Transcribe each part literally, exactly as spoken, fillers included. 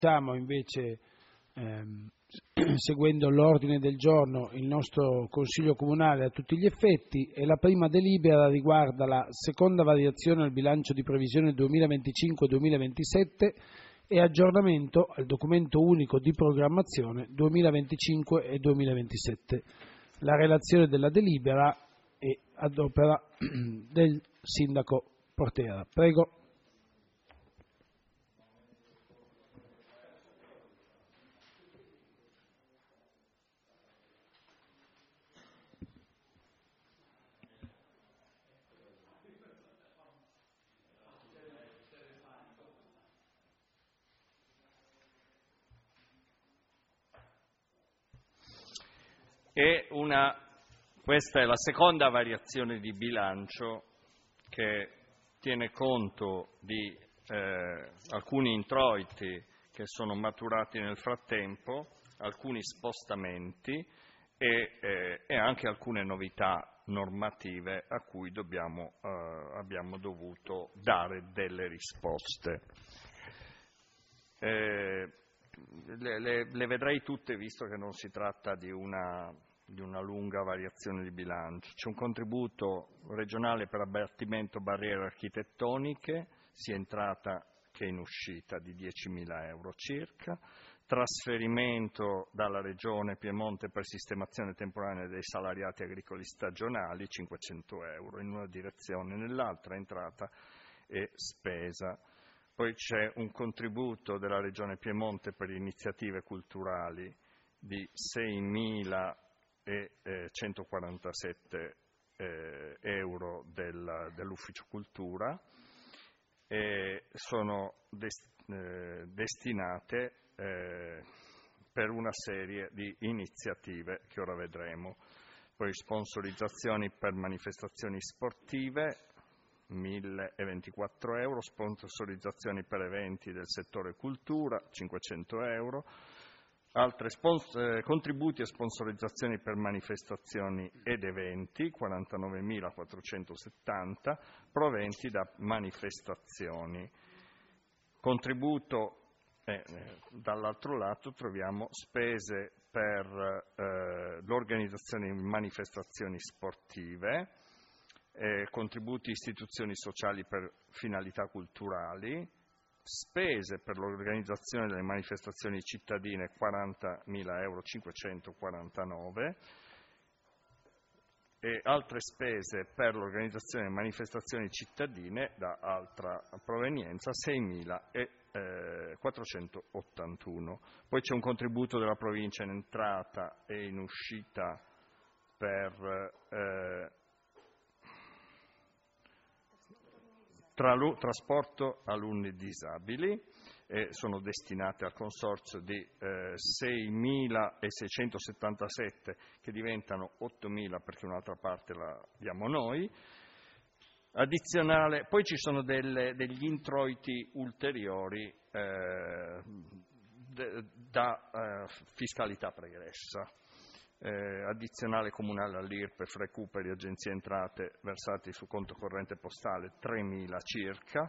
Stiamo invece ehm, seguendo l'ordine del giorno il nostro Consiglio Comunale a tutti gli effetti, e la prima delibera riguarda la seconda variazione al bilancio di previsione duemilaventicinque duemilaventisette e aggiornamento al documento unico di programmazione duemilaventicinque e duemilaventisette. La relazione della delibera è ad opera del Sindaco Portera. Prego. È una, questa è la seconda variazione di bilancio che tiene conto di eh, alcuni introiti che sono maturati nel frattempo, alcuni spostamenti e, eh, e anche alcune novità normative a cui dobbiamo, eh, abbiamo dovuto dare delle risposte. Eh, Le, le, le vedrei tutte, visto che non si tratta di una, di una lunga variazione di bilancio. C'è un contributo regionale per abbattimento barriere architettoniche, sia entrata che in uscita, di diecimila euro circa, trasferimento dalla Regione Piemonte per sistemazione temporanea dei salariati agricoli stagionali, cinquecento euro in una direzione, nell'altra entrata e spesa. Poi c'è un contributo della Regione Piemonte per iniziative culturali di seimilacentoquarantasette eh, euro del, dell'Ufficio Cultura, e sono des, eh, destinate eh, per una serie di iniziative che ora vedremo. Poi sponsorizzazioni per manifestazioni sportive, milleventiquattro euro, sponsorizzazioni per eventi del settore cultura, cinquecento euro, altri spons- eh, contributi e sponsorizzazioni per manifestazioni ed eventi, quarantanovemilaquattrocentosettanta, proventi da manifestazioni. Contributo, eh, eh, dall'altro lato troviamo spese per eh, l'organizzazione di manifestazioni sportive, Eh, contributi istituzioni sociali per finalità culturali, spese per l'organizzazione delle manifestazioni cittadine quarantamila euro cinquecentoquarantanove e altre spese per l'organizzazione delle manifestazioni cittadine da altra provenienza seimilaquattrocentottantuno. Poi c'è un contributo della provincia in entrata e in uscita per eh, Tra trasporto alunni disabili, e sono destinate al consorzio di eh, seimilaseicentosettantasette che diventano ottomila perché un'altra parte la diamo noi. Addizionale, poi ci sono delle, degli introiti ulteriori eh, de, da eh, fiscalità pregressa. Eh, addizionale comunale all'I R P E F, recuperi, agenzie entrate versati su conto corrente postale tremila circa,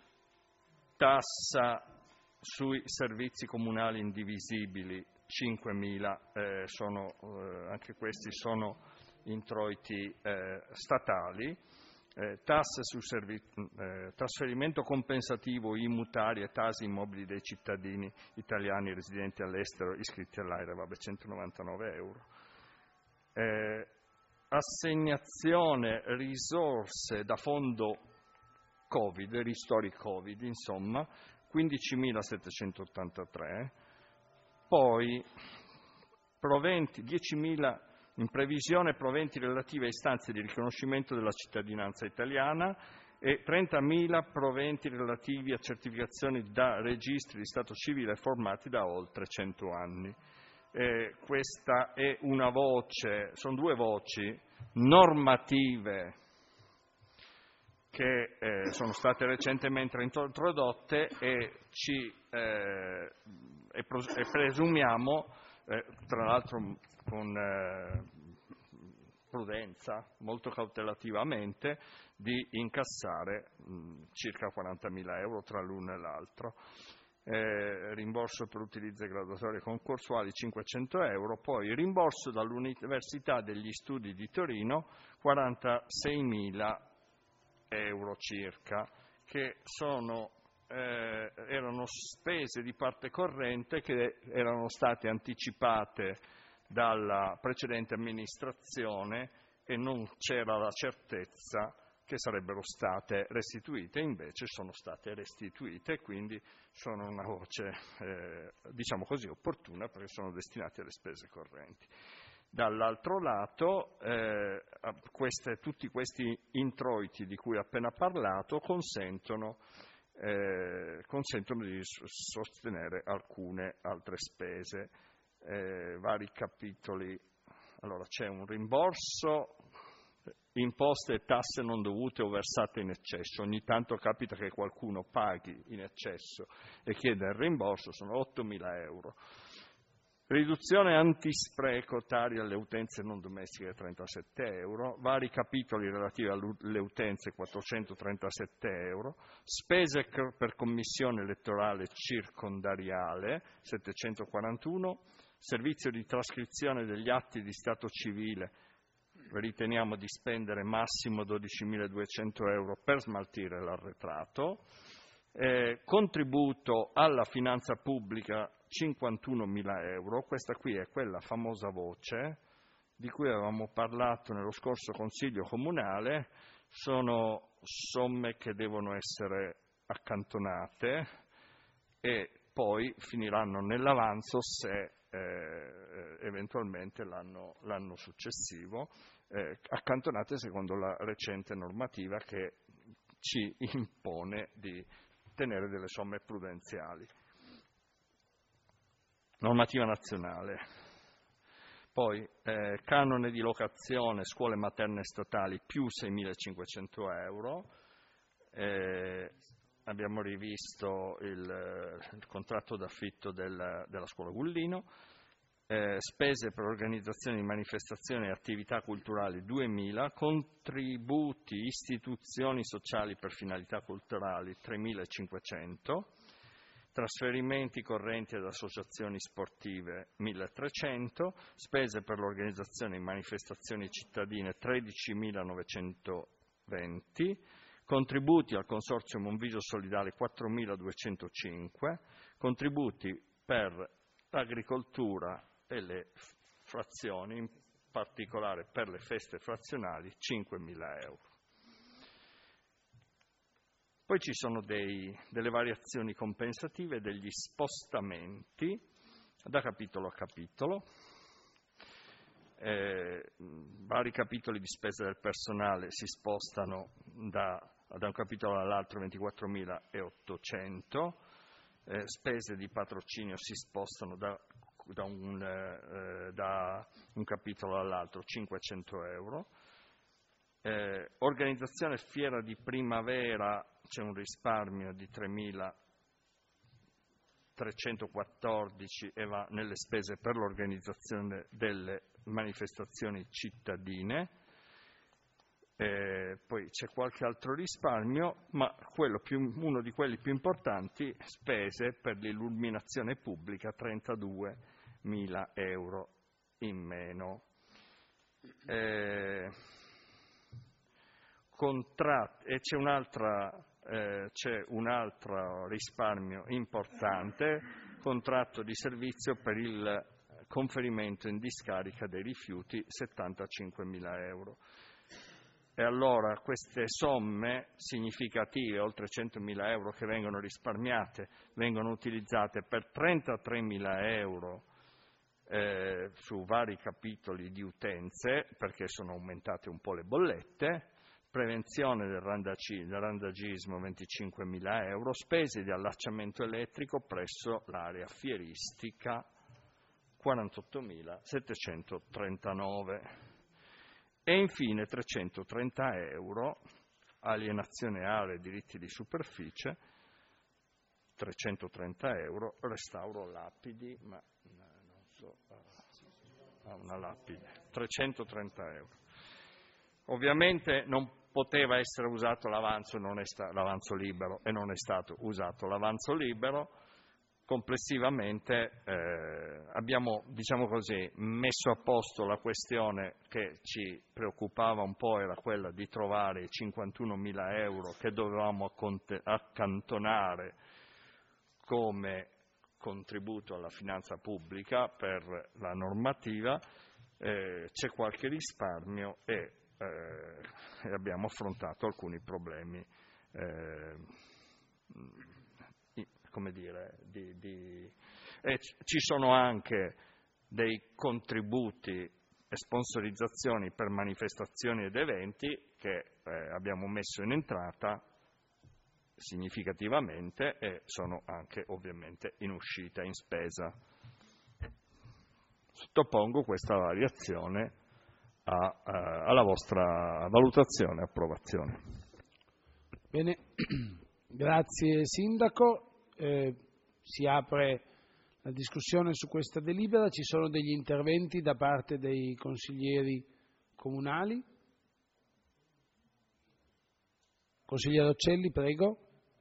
tassa sui servizi comunali indivisibili cinquemila, eh, sono, eh, anche questi sono introiti eh, statali, eh, tasse su servi- eh, trasferimento compensativo I M U Tari e Tasi immobili dei cittadini italiani residenti all'estero iscritti all'A I R E, vabbè, centonovantanove euro. Eh, assegnazione risorse da fondo Covid, ristori Covid, insomma, quindicimilasettecentottantatré, poi proventi, diecimila in previsione proventi relativi a istanze di riconoscimento della cittadinanza italiana e trentamila proventi relativi a certificazioni da registri di stato civile formati da oltre cento anni. Eh, questa è una voce, sono due voci normative che eh, sono state recentemente introdotte e ci eh, e, e presumiamo, eh, tra l'altro con eh, prudenza, molto cautelativamente, di incassare mh, circa quarantamila euro tra l'uno e l'altro. eh, rimborso per utilizzo di graduatorie concorsuali cinquecento euro, poi rimborso dall'Università degli Studi di Torino quarantaseimila euro circa, che sono, eh, erano spese di parte corrente che erano state anticipate dalla precedente amministrazione e non c'era la certezza che sarebbero state restituite, invece sono state restituite, quindi sono una voce, eh, diciamo così, opportuna, perché sono destinate alle spese correnti. Dall'altro lato, eh, queste, tutti questi introiti di cui ho appena parlato consentono, eh, consentono di sostenere alcune altre spese, eh, vari capitoli. Allora, c'è un rimborso, imposte e tasse non dovute o versate in eccesso. Ogni tanto capita che qualcuno paghi in eccesso e chiede il rimborso, sono ottomila euro. Riduzione antispreco tari alle utenze non domestiche trentasette euro, vari capitoli relativi alle utenze quattrocentotrentasette euro, spese per commissione elettorale circondariale settecentoquarantuno, servizio di trascrizione degli atti di stato civile, riteniamo di spendere massimo dodicimiladuecento euro per smaltire l'arretrato, eh, contributo alla finanza pubblica cinquantunomila euro, questa qui è quella famosa voce di cui avevamo parlato nello scorso Consiglio Comunale, sono somme che devono essere accantonate e poi finiranno nell'avanzo se eh, eventualmente l'anno, l'anno successivo, eh, accantonate secondo la recente normativa che ci impone di tenere delle somme prudenziali. Normativa nazionale. Poi eh, canone di locazione, scuole materne statali più seimilacinquecento euro, eh, abbiamo rivisto il, il contratto d'affitto del, della scuola Gullino, eh, spese per organizzazione di manifestazioni e attività culturali duemila, contributi istituzioni sociali per finalità culturali tremilacinquecento, trasferimenti correnti ad associazioni sportive milletrecento, spese per l'organizzazione di manifestazioni cittadine tredicimilanovecentoventi, contributi al Consorzio Monviso Solidale quattromiladuecentocinque, contributi per l'agricoltura e le frazioni, in particolare per le feste frazionali, cinquemila euro. Poi ci sono dei, delle variazioni compensative, degli spostamenti da capitolo a capitolo, eh, vari capitoli di spesa del personale si spostano da, da un capitolo all'altro ventiquattromilaottocento, eh, spese di patrocinio si spostano da, da, un, eh, da un capitolo all'altro cinquecento euro, eh, organizzazione fiera di primavera c'è un risparmio di tremilatrecentoquattordici e va nelle spese per l'organizzazione delle manifestazioni cittadine. Eh, poi c'è qualche altro risparmio, ma quello più, uno di quelli più importanti, spese per l'illuminazione pubblica, trentaduemila euro in meno. Eh, contratti, e c'è un'altra Eh, c'è un altro risparmio importante, contratto di servizio per il conferimento in discarica dei rifiuti, settantacinquemila euro. E allora queste somme significative, oltre centomila euro che vengono risparmiate, vengono utilizzate per trentatremila euro eh, su vari capitoli di utenze, perché sono aumentate un po' le bollette, prevenzione del, randaci, del randagismo venticinquemila euro, spese di allacciamento elettrico presso l'area fieristica quarantottomilasettecentotrentanove e infine trecentotrenta euro alienazione aree e diritti di superficie, trecentotrenta euro restauro lapidi, ma non so, ah, una lapide, trecentotrenta euro. Ovviamente non poteva essere usato l'avanzo, non è sta, l'avanzo libero e non è stato usato l'avanzo libero, complessivamente eh, abbiamo, diciamo così, messo a posto la questione che ci preoccupava un po', era quella di trovare i cinquantunomila euro che dovevamo accantonare come contributo alla finanza pubblica per la normativa. Eh, c'è qualche risparmio e eh, abbiamo affrontato alcuni problemi eh, come dire, di, di... E ci sono anche dei contributi e sponsorizzazioni per manifestazioni ed eventi che eh, abbiamo messo in entrata significativamente e sono anche ovviamente in uscita, in spesa. Sottopongo questa variazione a, a, alla vostra valutazione e approvazione. Bene, grazie Sindaco. Eh, si apre la discussione su questa delibera. Ci sono degli interventi da parte dei consiglieri comunali? Consigliere Occelli, prego.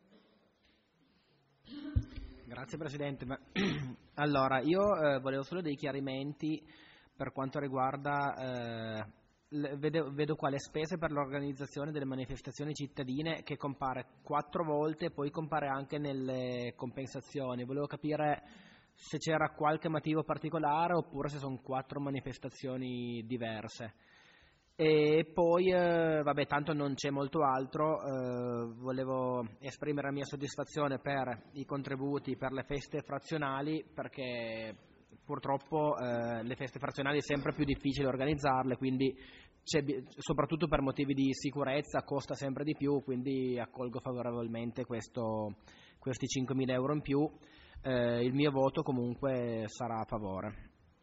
Grazie Presidente. Allora, io eh, volevo solo dei chiarimenti per quanto riguarda, eh, vedo, vedo qua le spese per l'organizzazione delle manifestazioni cittadine che compare quattro volte e poi compare anche nelle compensazioni. Volevo capire se c'era qualche motivo particolare oppure se sono quattro manifestazioni diverse. E poi, eh, vabbè, tanto non c'è molto altro, eh, volevo esprimere la mia soddisfazione per i contributi per le feste frazionali, perché purtroppo eh, le feste frazionali è sempre più difficile organizzarle, quindi c'è, soprattutto per motivi di sicurezza costa sempre di più, quindi accolgo favorevolmente questo, questi cinquemila euro in più. Eh, il mio voto comunque sarà a favore.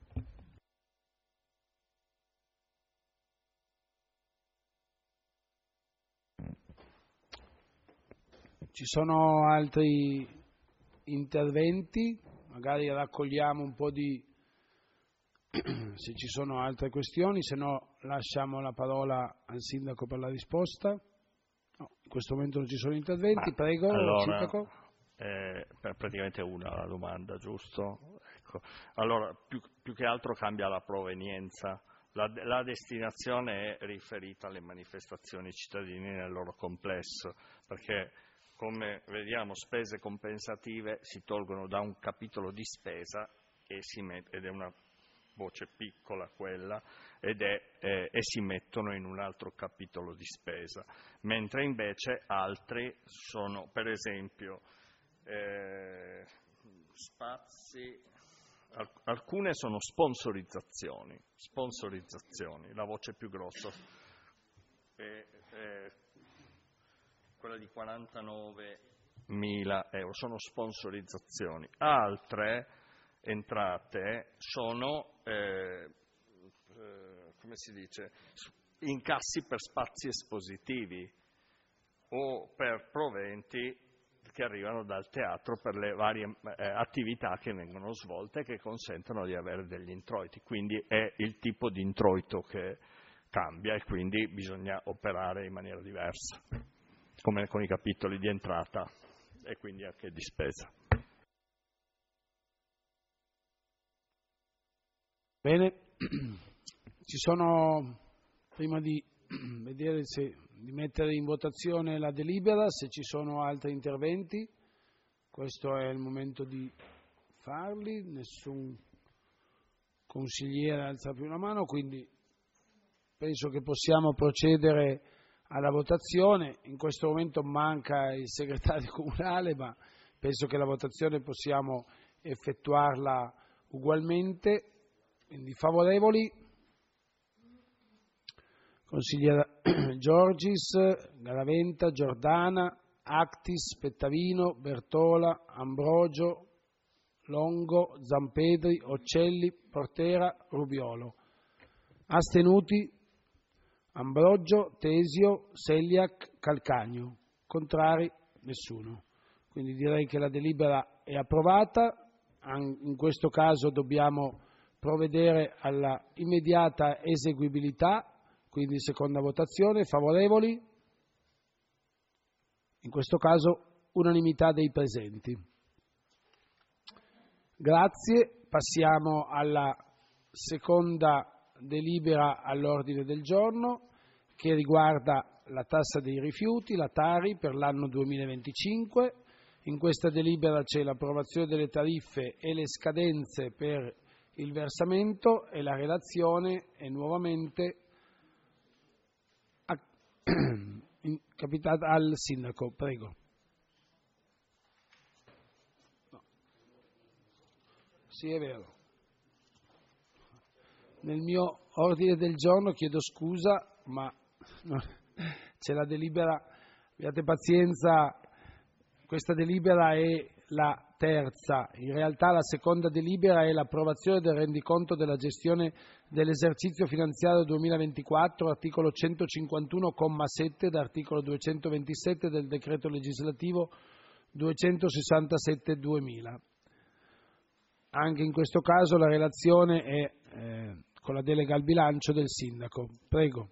Ci sono altri interventi? Magari raccogliamo un po' di... se ci sono altre questioni, se no lasciamo la parola al Sindaco per la risposta. No, in questo momento non ci sono interventi. Ma, prego, allora, Sindaco. Eh, praticamente una la domanda, giusto? Ecco. Allora, più, più che altro cambia la provenienza. La, la destinazione è riferita alle manifestazioni cittadine nel loro complesso, perché come vediamo spese compensative si tolgono da un capitolo di spesa e si met- ed è una voce piccola quella ed è, eh, e si mettono in un altro capitolo di spesa, mentre invece altri sono, per esempio, eh, spazi, alc- alcune sono sponsorizzazioni, sponsorizzazioni, la voce più grossa è, è quella di quarantanovemila euro, sono sponsorizzazioni. Altre entrate sono, eh, eh, come si dice, incassi per spazi espositivi o per proventi che arrivano dal teatro per le varie eh, attività che vengono svolte e che consentono di avere degli introiti. Quindi è il tipo di introito che cambia e quindi bisogna operare in maniera diversa, come con i capitoli di entrata e quindi anche di spesa. Bene, ci sono, prima di vedere se, di mettere in votazione la delibera, se ci sono altri interventi, questo è il momento di farli, nessun consigliere alza più la mano, quindi penso che possiamo procedere alla votazione. In questo momento manca il segretario comunale, ma penso che la votazione possiamo effettuarla ugualmente. Quindi favorevoli? Consigliere Giorgis, Garaventa, Giordana, Actis, Pettavino, Bertola, Ambrogio, Longo, Zampedri, Occelli, Portera, Rubiolo. Astenuti? Ambrogio, Tesio, Seliac, Calcagno. Contrari? Nessuno. Quindi direi che la delibera è approvata. In questo caso dobbiamo provvedere alla immediata eseguibilità, quindi seconda votazione. Favorevoli? In questo caso unanimità dei presenti. Grazie. Passiamo alla seconda delibera all'ordine del giorno, che riguarda la tassa dei rifiuti, la Tari, per l'anno duemilaventicinque. In questa delibera c'è l'approvazione delle tariffe e le scadenze per il versamento, e la relazione è nuovamente capitata al Sindaco. Prego. No. Sì, è vero. Nel mio ordine del giorno, chiedo scusa, ma no, c'è la delibera, abbiate pazienza, questa delibera è la terza. In realtà la seconda delibera è l'approvazione del rendiconto della gestione dell'esercizio finanziario duemilaventiquattro, articolo centocinquantuno, comma sette, ed articolo duecentoventisette del decreto legislativo duecentosessantasette duemila. Anche in questo caso la relazione è eh, con la delega al bilancio del Sindaco. Prego.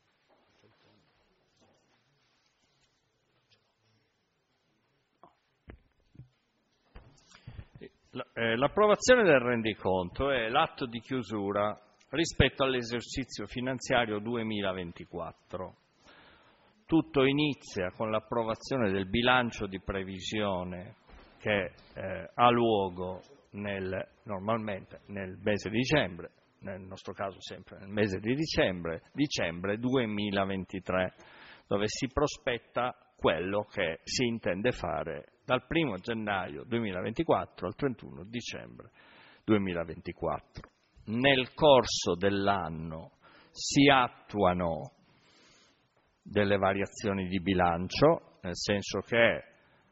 L'approvazione del rendiconto è l'atto di chiusura rispetto all'esercizio finanziario duemilaventiquattro. Tutto inizia con l'approvazione del bilancio di previsione che eh, ha luogo nel, normalmente nel mese di dicembre, nel nostro caso sempre nel mese di dicembre, dicembre duemilaventitré, dove si prospetta quello che si intende fare dal primo gennaio duemilaventiquattro al trentuno dicembre duemilaventiquattro. Nel corso dell'anno si attuano delle variazioni di bilancio, nel senso che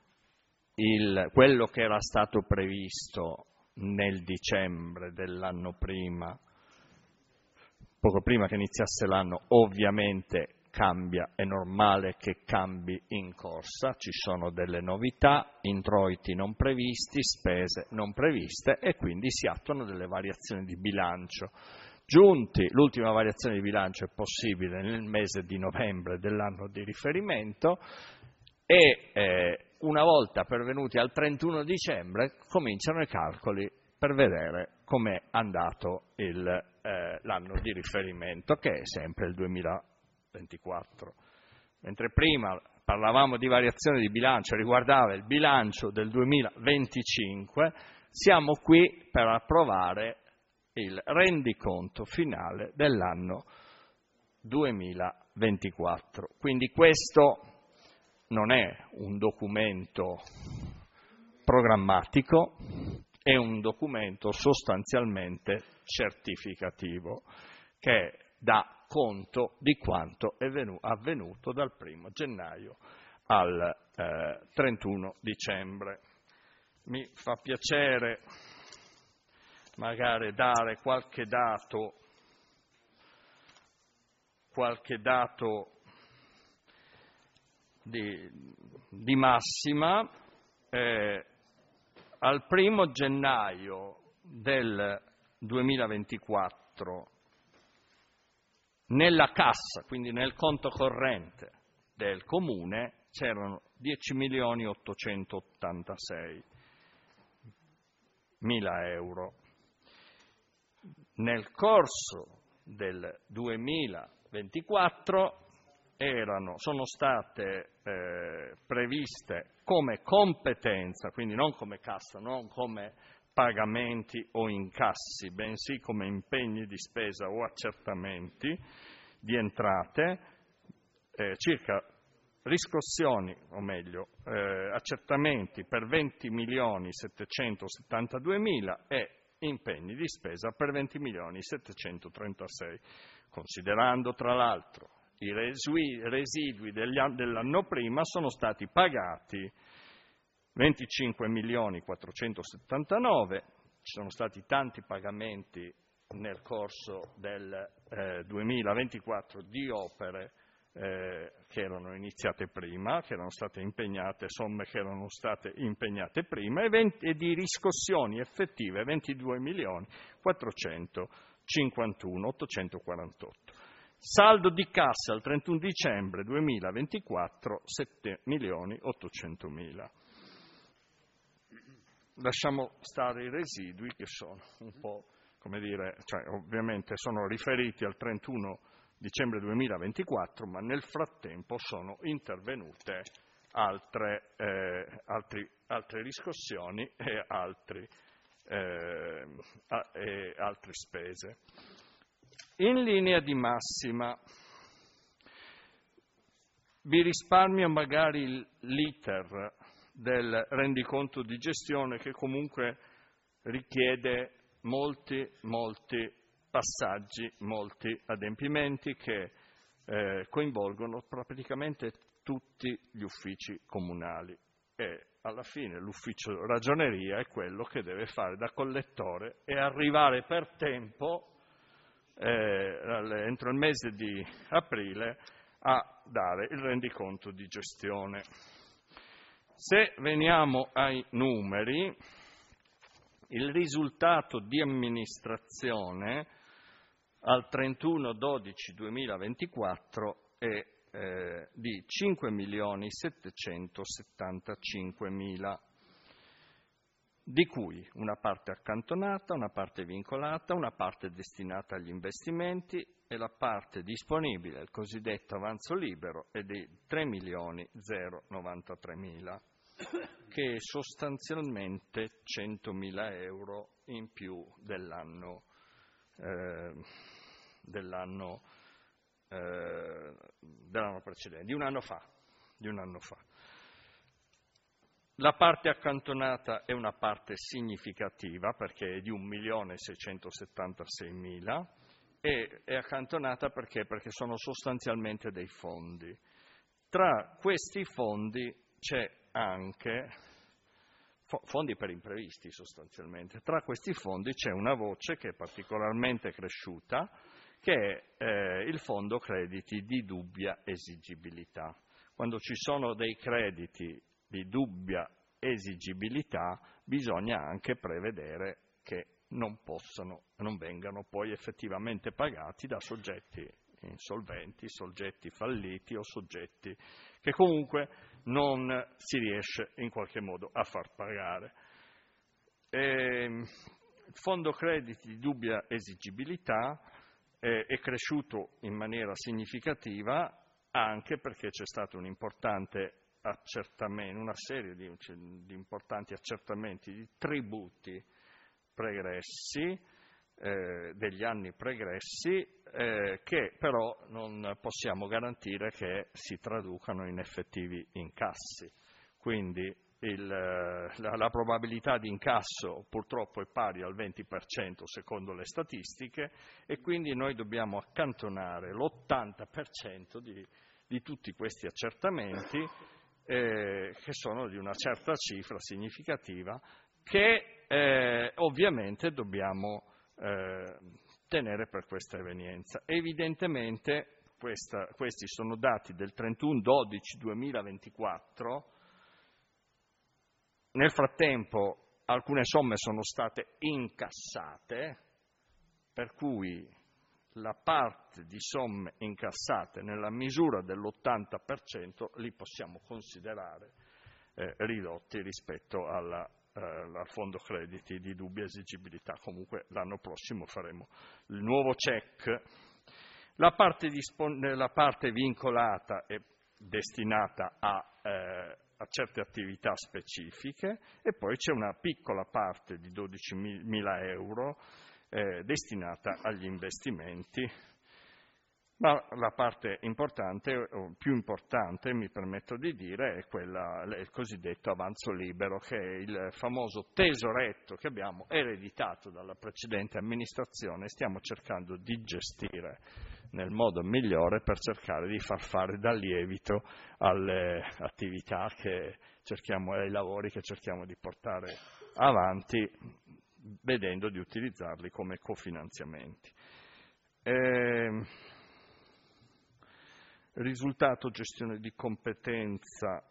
il, quello che era stato previsto nel dicembre dell'anno prima, poco prima che iniziasse l'anno, ovviamente cambia, è normale che cambi in corsa, ci sono delle novità, introiti non previsti, spese non previste, e quindi si attuano delle variazioni di bilancio. Giunti, l'ultima variazione di bilancio è possibile nel mese di novembre dell'anno di riferimento, e eh, una volta pervenuti al trentuno dicembre cominciano i calcoli per vedere com'è andato il, eh, l'anno di riferimento, che è sempre il duemilaventiquattro. Mentre prima parlavamo di variazione di bilancio, riguardava il bilancio del duemilaventicinque, siamo qui per approvare il rendiconto finale dell'anno duemilaventiquattro. Quindi questo non è un documento programmatico, è un documento sostanzialmente certificativo che dà conto di quanto è avvenuto dal primo gennaio al eh, trentuno dicembre. Mi fa piacere magari dare qualche dato, qualche dato di, di massima. Eh, al primo gennaio del duemilaventiquattro nella cassa, quindi nel conto corrente del Comune, c'erano dieci milioni ottocentottantasei mila euro. Nel corso del duemilaventiquattro erano, sono state eh, previste come competenza, quindi non come cassa, non come pagamenti o incassi, bensì come impegni di spesa o accertamenti di entrate, eh, circa riscossioni, o meglio, eh, accertamenti per venti milioni settecentosettantaduemila e impegni di spesa per venti milioni settecentotrentasei, considerando tra l'altro i residui, residui degli, dell'anno prima sono stati pagati venticinque milioni quattrocentosettantanove, ci sono stati tanti pagamenti nel corso del eh, duemilaventiquattro di opere eh, che erano iniziate prima, che erano state impegnate, somme che erano state impegnate prima, e, venti, e di riscossioni effettive ventidue milioni quattrocentocinquantuno mila ottocentoquarantotto. Saldo di cassa al trentuno dicembre duemilaventiquattro sette milioni ottocentomila. lasciamo stare i residui che sono un po', come dire, cioè ovviamente sono riferiti al trentuno dicembre duemilaventiquattro, ma nel frattempo sono intervenute altre, eh, altri, altre riscossioni e, altri, eh, a, e altre spese. In linea di massima vi risparmio magari l'iter del rendiconto di gestione, che comunque richiede molti, molti passaggi, molti adempimenti che eh, coinvolgono praticamente tutti gli uffici comunali, e alla fine l'ufficio ragioneria è quello che deve fare da collettore e arrivare per tempo eh, entro il mese di aprile a dare il rendiconto di gestione. Se veniamo ai numeri, il risultato di amministrazione al trentuno dodici duemilaventiquattro è eh, di cinque milioni settecentosettantacinquemila, di cui una parte accantonata, una parte vincolata, una parte destinata agli investimenti e la parte disponibile, il cosiddetto avanzo libero, è di tre milioni novantatremila, che è sostanzialmente centomila euro in più dell'anno, eh, dell'anno, eh, dell'anno precedente, di un anno fa, di un anno fa. La parte accantonata è una parte significativa perché è di un milione seicentosettantaseimila e è accantonata perché? Perché sono sostanzialmente dei fondi. Tra questi fondi c'è anche fondi per imprevisti sostanzialmente. Tra questi fondi c'è una voce che è particolarmente cresciuta, che è eh, il fondo crediti di dubbia esigibilità. Quando ci sono dei crediti di dubbia esigibilità bisogna anche prevedere che non possano, non vengano poi effettivamente pagati da soggetti insolventi, soggetti falliti o soggetti che comunque non si riesce in qualche modo a far pagare. E il fondo crediti di dubbia esigibilità è, è cresciuto in maniera significativa anche perché c'è stato un importante accertamento, una serie di, di importanti accertamenti di tributi pregressi, eh, degli anni pregressi, eh, che però non possiamo garantire che si traducano in effettivi incassi. Quindi il, la, la probabilità di incasso purtroppo è pari al venti per cento secondo le statistiche, e quindi noi dobbiamo accantonare l'ottanta per cento di, di tutti questi accertamenti, eh, che sono di una certa cifra significativa, che eh, ovviamente dobbiamo eh, tenere per questa evenienza. Evidentemente questa, questi sono dati del trentuno dodici duemilaventiquattro. Nel frattempo alcune somme sono state incassate, per cui la parte di somme incassate nella misura dell'ottanta per cento li possiamo considerare eh, ridotti rispetto alla, eh, al fondo crediti di dubbia esigibilità. Comunque l'anno prossimo faremo il nuovo check. La parte, dispon- la parte vincolata è destinata a, eh, a certe attività specifiche, e poi c'è una piccola parte di dodicimila euro Eh, destinata agli investimenti, ma la parte importante, o più importante mi permetto di dire, è quella, il cosiddetto avanzo libero, che è il famoso tesoretto che abbiamo ereditato dalla precedente amministrazione e stiamo cercando di gestire nel modo migliore per cercare di far fare da lievito alle attività che cerchiamo, ai lavori che cerchiamo di portare avanti, vedendo di utilizzarli come cofinanziamenti. Eh, risultato gestione di competenza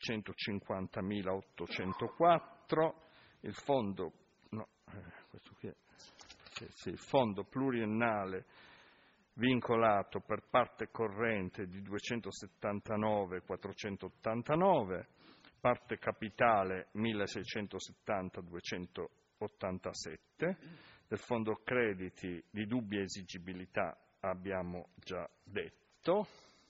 centocinquantamilaottocentoquattro, il fondo, no, eh, questo qui è, sì, sì, il fondo pluriennale vincolato per parte corrente di duecentosettantanove quattrocentottantanove, parte capitale milleseicentosettanta duecentottantasette, del fondo crediti di dubbia esigibilità abbiamo già detto,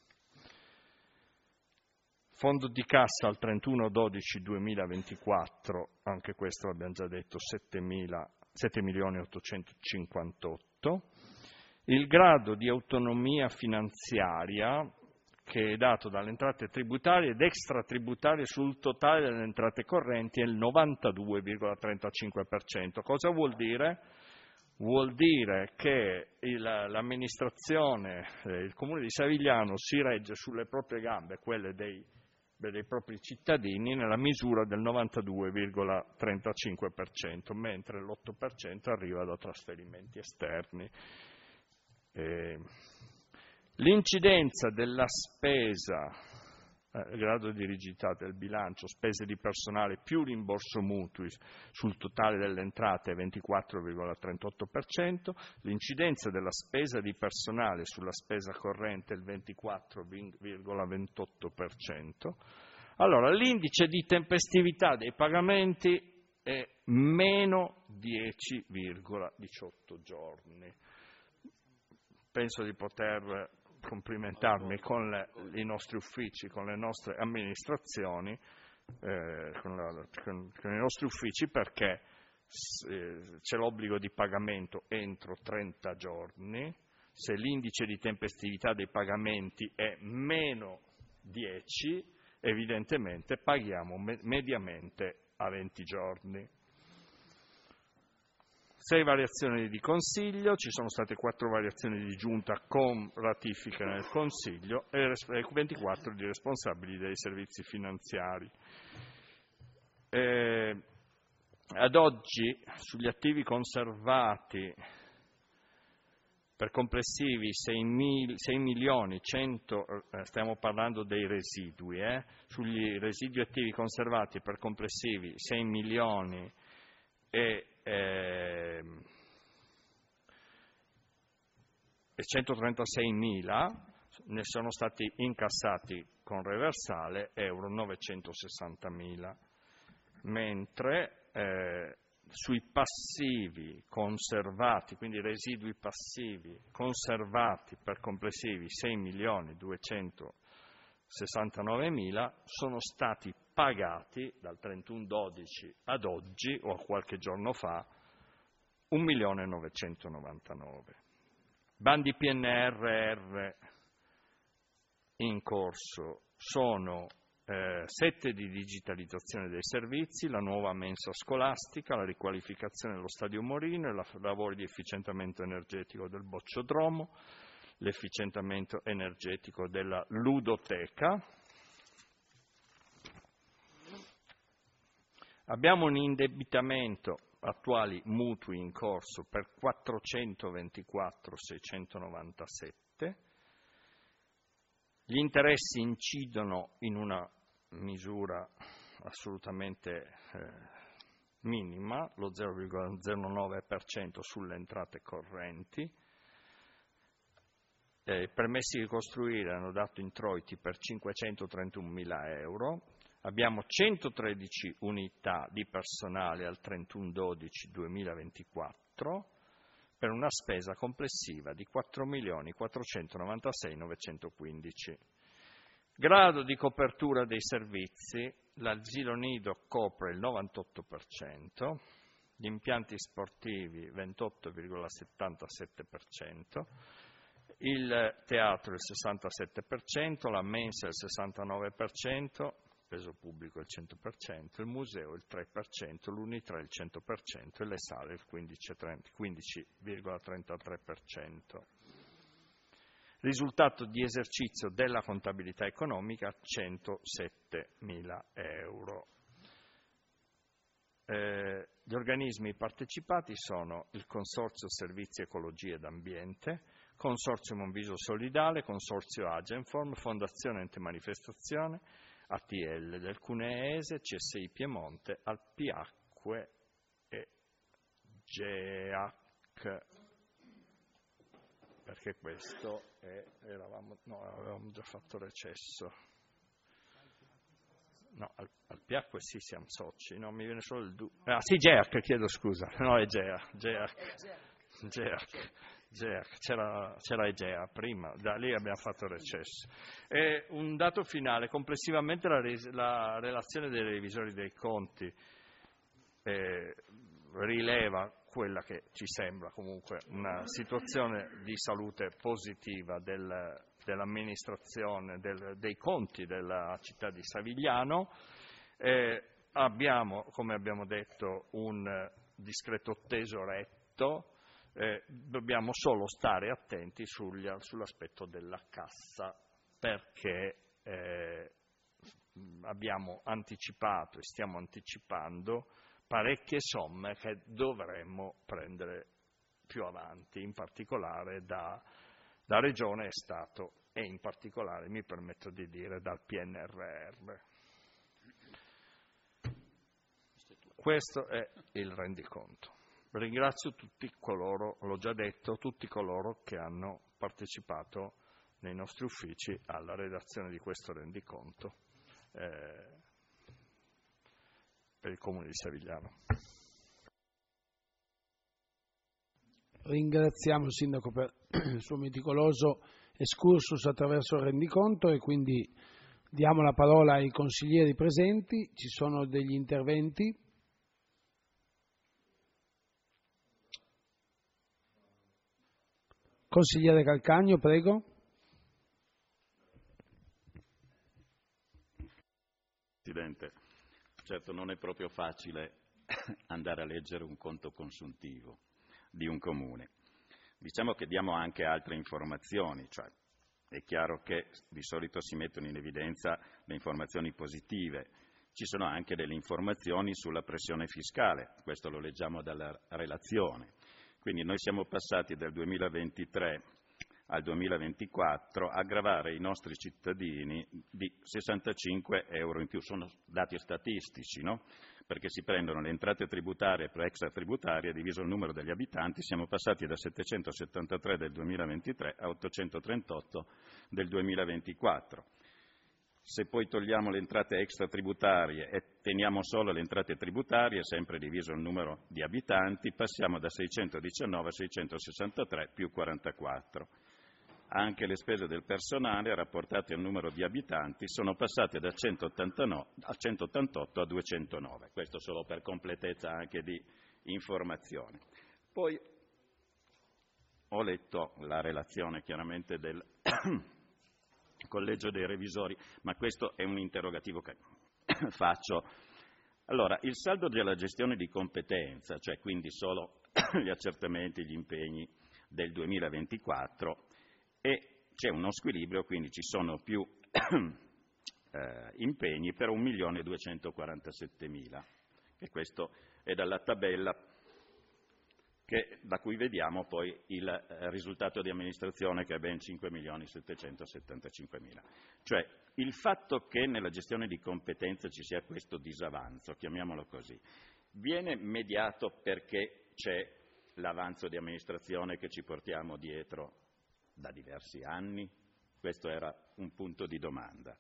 fondo di cassa al trentuno dodici duemilaventiquattro, anche questo l'abbiamo già detto, sette milioni ottocentocinquantotto, il grado di autonomia finanziaria che è dato dalle entrate tributarie ed extratributarie sul totale delle entrate correnti è il novantadue virgola trentacinque per cento. Cosa vuol dire? Vuol dire che il, l'amministrazione, eh, il Comune di Savigliano si regge sulle proprie gambe, quelle dei, dei propri cittadini, nella misura del novantadue virgola trentacinque per cento, mentre l'otto per cento arriva da trasferimenti esterni. Eh, L'incidenza della spesa, eh, grado di rigidità del bilancio, spese di personale più rimborso mutui sul totale delle entrate è ventiquattro virgola trentotto per cento, l'incidenza della spesa di personale sulla spesa corrente è il ventiquattro virgola ventotto per cento. Allora, l'indice di tempestività dei pagamenti è meno dieci virgola diciotto giorni. Penso di poter complimentarmi con le, i nostri uffici, con le nostre amministrazioni, eh, con, la, con, con i nostri uffici, perché eh, c'è l'obbligo di pagamento entro trenta giorni. Se l'indice di tempestività dei pagamenti è meno dieci, evidentemente paghiamo me- mediamente a venti giorni. Sei variazioni di Consiglio, ci sono state quattro variazioni di Giunta con ratifica nel Consiglio e ventiquattro di responsabili dei servizi finanziari. Eh, ad oggi sugli attivi conservati per complessivi sei milioni cento, eh, stiamo parlando dei residui, eh, sugli residui attivi conservati per complessivi sei milioni e Eh, e centotrentaseimila, ne sono stati incassati con reversale euro novecentosessantamila, mentre eh, sui passivi conservati, quindi residui passivi conservati per complessivi sei milioni duecentosessantanovemila sono stati pagati dal trentuno dodici ad oggi o a qualche giorno fa un milione novecentonovantanove. Bandi P N R R in corso sono eh, sette di digitalizzazione dei servizi, la nuova mensa scolastica, la riqualificazione dello Stadio Morino, i lavori di efficientamento energetico del Bocciodromo, l'efficientamento energetico della ludoteca. Abbiamo un indebitamento, attuali mutui in corso, per quattrocentoventiquattro milioni seicentonovantasette. Gli interessi incidono in una misura assolutamente eh, minima, lo zero virgola zero nove per cento sulle entrate correnti. Eh, permessi di costruire hanno dato introiti per cinquecentotrentunomila euro. Abbiamo centotredici unità di personale al trentuno dodici duemilaventiquattro per una spesa complessiva di quattro milioni quattrocentonovantasei mila novecentoquindici. Grado di copertura dei servizi, l'asilo nido copre il novantotto per cento, gli impianti sportivi ventotto virgola settantasette per cento, il teatro il sessantasette per cento, la mensa il sessantanove per cento, peso pubblico il cento per cento, il museo il tre per cento, l'Unitre il cento per cento e le sale il quindici virgola trentatré per cento. Risultato di esercizio della contabilità economica centosettemila euro. Eh, gli organismi partecipati sono il Consorzio Servizi Ecologia ed Ambiente, Consorzio Monviso Solidale, Consorzio Agenform, Fondazione Ente Manifestazione, A T L del Cuneese, C S I Piemonte, Alpiacque e G E A C, perché questo è, eravamo, no, avevamo già fatto recesso. no, al, al Piacque sì siamo soci, no, mi viene solo il du... Ah sì, Geac, chiedo scusa, no è Gea, Geac, Geac, Geac, c'era, c'era Egea prima, da lì abbiamo fatto recesso. E un dato finale, complessivamente la, res- la relazione dei revisori dei conti eh, rileva quella che ci sembra comunque una situazione di salute positiva del, dell'amministrazione del, dei conti della città di Savigliano. Eh, abbiamo, come abbiamo detto, un discreto tesoretto, eh, dobbiamo solo stare attenti sugli, sull'aspetto della cassa, perché eh, abbiamo anticipato e stiamo anticipando parecchie somme che dovremmo prendere più avanti, in particolare da, da Regione e Stato e in particolare, mi permetto di dire, dal P N R R. Questo è il rendiconto. Ringrazio tutti coloro, l'ho già detto, tutti coloro che hanno partecipato nei nostri uffici alla redazione di questo rendiconto eh, per il Comune di Savigliano. Ringraziamo il Sindaco per il suo meticoloso excursus attraverso il rendiconto e quindi diamo la parola ai consiglieri presenti. Ci sono degli interventi? Consigliere Calcagno, prego. Presidente, certo non è proprio facile andare a leggere un conto consuntivo di un comune. Diciamo che diamo anche altre informazioni, cioè è chiaro che di solito si mettono in evidenza le informazioni positive, ci sono anche delle informazioni sulla pressione fiscale, questo lo leggiamo dalla relazione. Quindi noi siamo passati dal duemilaventitré al duemilaventiquattro a gravare i nostri cittadini di sessantacinque euro in più, sono dati statistici, no? Perché si prendono le entrate tributarie per extratributarie diviso il numero degli abitanti, siamo passati da settecentosettantatré del duemilaventitré a ottocentotrentotto del duemilaventiquattro. Se poi togliamo le entrate extratributarie e teniamo solo le entrate tributarie, sempre diviso il numero di abitanti, passiamo da seicentodiciannove a seicentosessantatré più quarantaquattro. Anche le spese del personale rapportate al numero di abitanti sono passate da centottantotto a duecentonove, questo solo per completezza anche di informazione. Poi ho letto la relazione chiaramente del Collegio dei Revisori, ma questo è un interrogativo che faccio. Allora, il saldo della gestione di competenza, cioè quindi solo gli accertamenti, gli impegni del duemilaventiquattro, e c'è uno squilibrio, quindi ci sono più eh, impegni per un milione duecentoquarantasettemila, e questo è dalla tabella che, da cui vediamo poi il eh, risultato di amministrazione, che è ben cinque milioni settecentosettantacinquemila. Cioè il fatto che nella gestione di competenza ci sia questo disavanzo, chiamiamolo così, viene mediato perché c'è l'avanzo di amministrazione che ci portiamo dietro da diversi anni? Questo era un punto di domanda.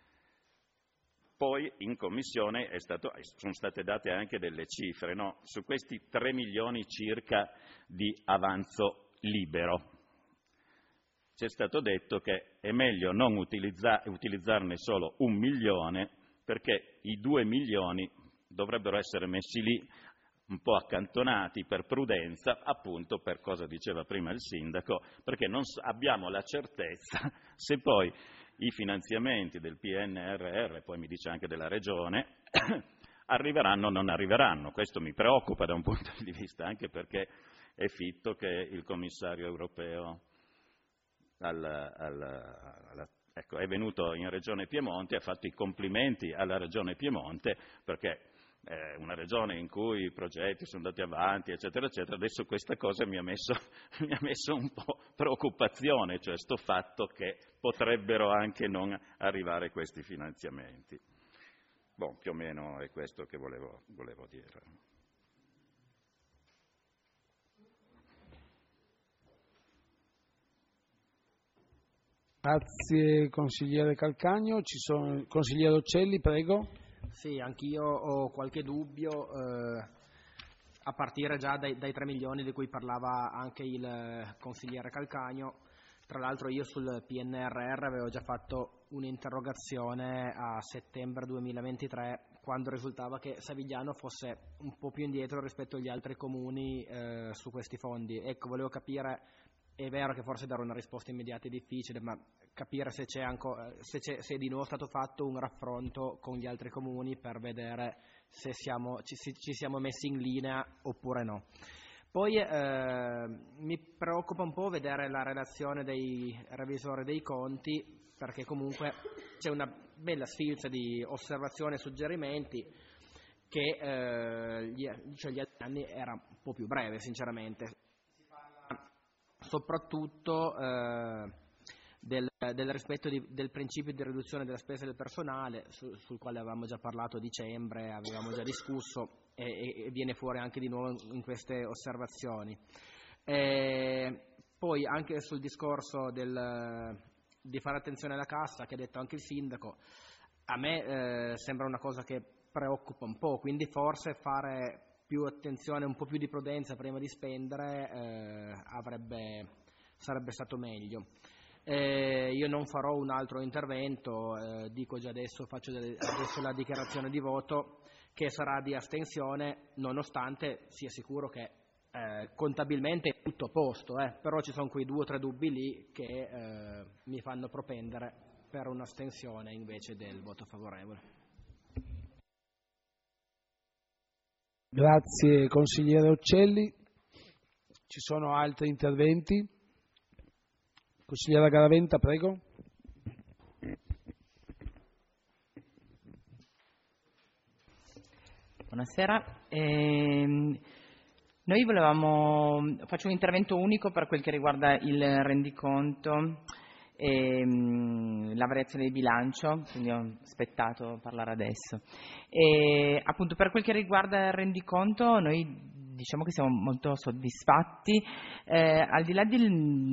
Poi in Commissione è stato, sono state date anche delle cifre, no? Su questi tre milioni circa di avanzo libero. C'è stato detto che è meglio non utilizza, utilizzarne solo un milione, perché i due milioni dovrebbero essere messi lì un po' accantonati per prudenza, appunto per cosa diceva prima il Sindaco, perché non abbiamo la certezza se poi i finanziamenti del P N R R, poi mi dice anche della Regione, arriveranno o non arriveranno. Questo mi preoccupa da un punto di vista, anche perché è fitto che il commissario europeo al, al, alla, ecco, è venuto in Regione Piemonte, ha fatto i complimenti alla Regione Piemonte, perché è una regione in cui i progetti sono andati avanti, eccetera, eccetera. Adesso questa cosa mi ha messo, mi ha messo un po' preoccupazione, cioè sto fatto che potrebbero anche non arrivare questi finanziamenti. Bon, più o meno è questo che volevo, volevo dire. Grazie consigliere Calcagno. Ci sono, consigliere Occelli, prego. Sì, anch'io ho qualche dubbio, eh, a partire già dai, dai tre milioni di cui parlava anche il consigliere Calcagno. Tra l'altro io sul P N R R avevo già fatto un'interrogazione a settembre duemilaventitré, quando risultava che Savigliano fosse un po' più indietro rispetto agli altri comuni eh, su questi fondi. Ecco, volevo capire, è vero che forse dare una risposta immediata è difficile, ma capire se c'è, ancora, se, c'è se è di nuovo stato fatto un raffronto con gli altri comuni per vedere se siamo, ci, ci siamo messi in linea oppure no. Poi eh, mi preoccupa un po' vedere la relazione dei revisori dei conti, perché comunque c'è una bella sfilza di osservazioni e suggerimenti che eh, gli, cioè gli altri anni era un po' più breve, sinceramente. Si parla soprattutto eh, del, del rispetto di, del principio di riduzione della spesa del personale, su, sul quale avevamo già parlato a dicembre, avevamo già discusso e, e viene fuori anche di nuovo in queste osservazioni. E poi anche sul discorso del, di fare attenzione alla cassa, che ha detto anche il sindaco, a me eh, sembra una cosa che preoccupa un po', quindi forse fare più attenzione, un po' più di prudenza prima di spendere eh, avrebbe, sarebbe stato meglio. Eh, io non farò un altro intervento, eh, dico già adesso, faccio adesso la dichiarazione di voto che sarà di astensione, nonostante sia sicuro che eh, contabilmente è tutto a posto, eh, però ci sono quei due o tre dubbi lì che eh, mi fanno propendere per un'astensione invece del voto favorevole. Grazie consigliere Uccelli. Ci sono altri interventi? Consigliera Garaventa, prego. Buonasera. Eh, noi volevamo, faccio un intervento unico per quel che riguarda il rendiconto e la variazione di bilancio, quindi ho aspettato parlare adesso. E appunto per quel che riguarda il rendiconto noi diciamo che siamo molto soddisfatti, eh, al di là del,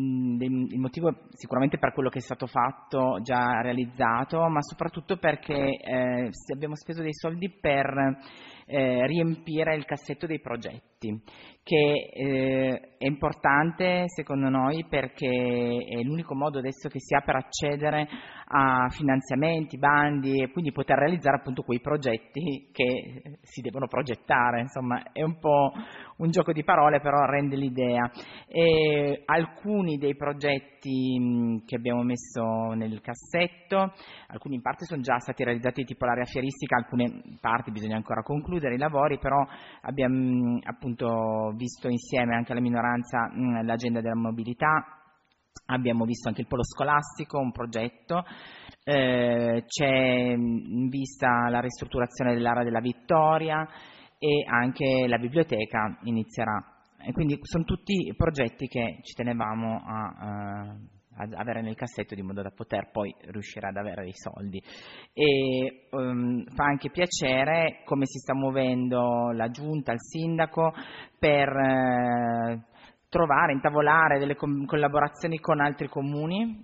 del motivo sicuramente per quello che è stato fatto, già realizzato, ma soprattutto perché eh, abbiamo speso dei soldi per eh, riempire il cassetto dei progetti, che eh, è importante secondo noi perché è l'unico modo adesso che si ha per accedere a finanziamenti, bandi e quindi poter realizzare appunto quei progetti che si devono progettare. Insomma è un po' un gioco di parole, però rende l'idea. E alcuni dei progetti mh, che abbiamo messo nel cassetto, alcuni in parte sono già stati realizzati tipo l'area fieristica, alcune parti bisogna ancora concludere i lavori, però abbiamo mh, appunto visto insieme anche alla minoranza mh, l'agenda della mobilità. Abbiamo visto anche il polo scolastico, un progetto, eh, c'è in vista la ristrutturazione dell'area della Vittoria e anche la biblioteca inizierà. E quindi sono tutti progetti che ci tenevamo a, a avere nel cassetto di modo da poter poi riuscire ad avere dei soldi. E um, fa anche piacere come si sta muovendo la giunta, il sindaco per eh, trovare, intavolare delle com- collaborazioni con altri comuni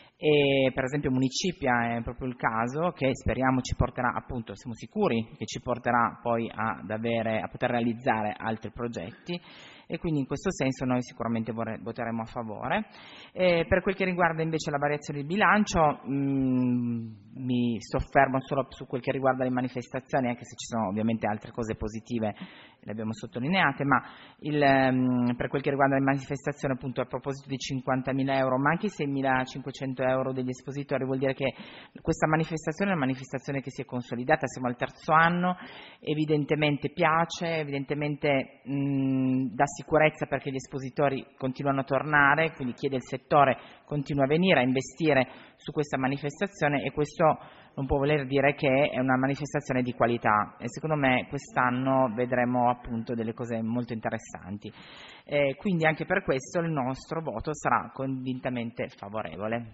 e per esempio Municipia è proprio il caso che speriamo ci porterà, appunto siamo sicuri che ci porterà poi ad avere, a poter realizzare altri progetti e quindi in questo senso noi sicuramente vorrei, voteremo a favore. E per quel che riguarda invece la variazione di bilancio mh, mi soffermo solo su quel che riguarda le manifestazioni, anche se ci sono ovviamente altre cose positive, le abbiamo sottolineate, ma il, mh, per quel che riguarda le manifestazioni appunto a proposito di cinquantamila euro, ma anche i seimilacinquecento euro degli espositori, vuol dire che questa manifestazione è una manifestazione che si è consolidata, siamo al terzo anno, evidentemente piace, evidentemente mh, dà sicurezza perché gli espositori continuano a tornare, quindi chiede il settore continua a venire a investire su questa manifestazione e questo non può voler dire che è una manifestazione di qualità e secondo me quest'anno vedremo appunto delle cose molto interessanti. Eh, quindi anche per questo il nostro voto sarà convintamente favorevole.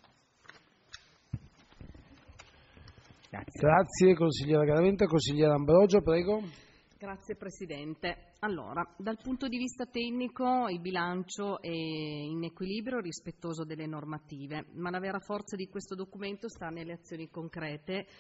Grazie. Grazie consigliera Garaventa. Consigliera Ambrogio, prego. Grazie Presidente. Allora, dal punto di vista tecnico il bilancio è in equilibrio rispettoso delle normative, ma la vera forza di questo documento sta nelle azioni concrete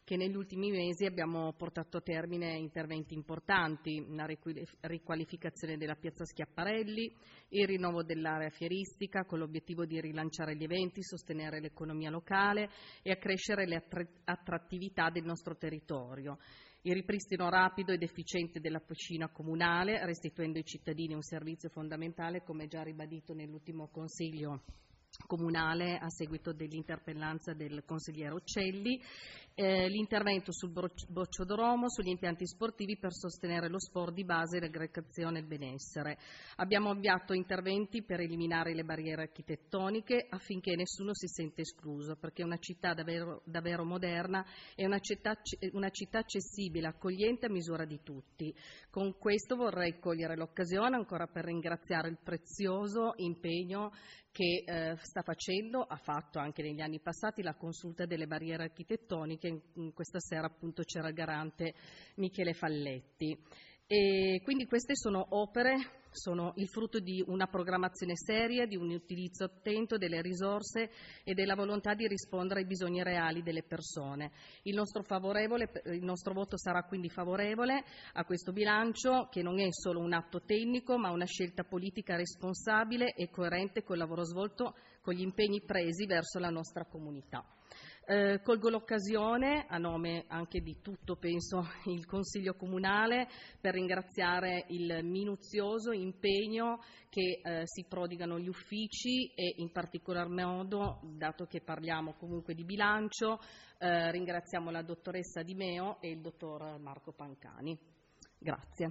che negli ultimi mesi abbiamo portato a termine interventi importanti, la riqualificazione della piazza Schiaparelli, il rinnovo dell'area fieristica con l'obiettivo di rilanciare gli eventi, sostenere l'economia locale e accrescere le attrattività del nostro territorio. Il ripristino rapido ed efficiente della piscina comunale, restituendo ai cittadini un servizio fondamentale, come già ribadito nell'ultimo Consiglio comunale a seguito dell'interpellanza del consigliere Uccelli, eh, l'intervento sul bocciodromo, sugli impianti sportivi per sostenere lo sport di base, l'aggregazione e il benessere. Abbiamo avviato interventi per eliminare le barriere architettoniche affinché nessuno si senta escluso, perché una città davvero, davvero moderna è una città, una città accessibile, accogliente a misura di tutti. Con questo vorrei cogliere l'occasione ancora per ringraziare il prezioso impegno che eh, sta facendo, ha fatto anche negli anni passati, la consulta delle barriere architettoniche. In, in questa sera appunto c'era il garante Michele Falletti. E quindi queste sono opere, sono il frutto di una programmazione seria, di un utilizzo attento delle risorse e della volontà di rispondere ai bisogni reali delle persone. Il nostro, favorevole, il nostro voto sarà quindi favorevole a questo bilancio, che non è solo un atto tecnico ma una scelta politica responsabile e coerente col lavoro svolto, con gli impegni presi verso la nostra comunità. Eh, colgo l'occasione, a nome anche di tutto, penso, il Consiglio Comunale, per ringraziare il minuzioso impegno che eh, si prodigano gli uffici e in particolar modo, dato che parliamo comunque di bilancio, eh, ringraziamo la dottoressa Di Meo e il dottor Marco Pancani. Grazie.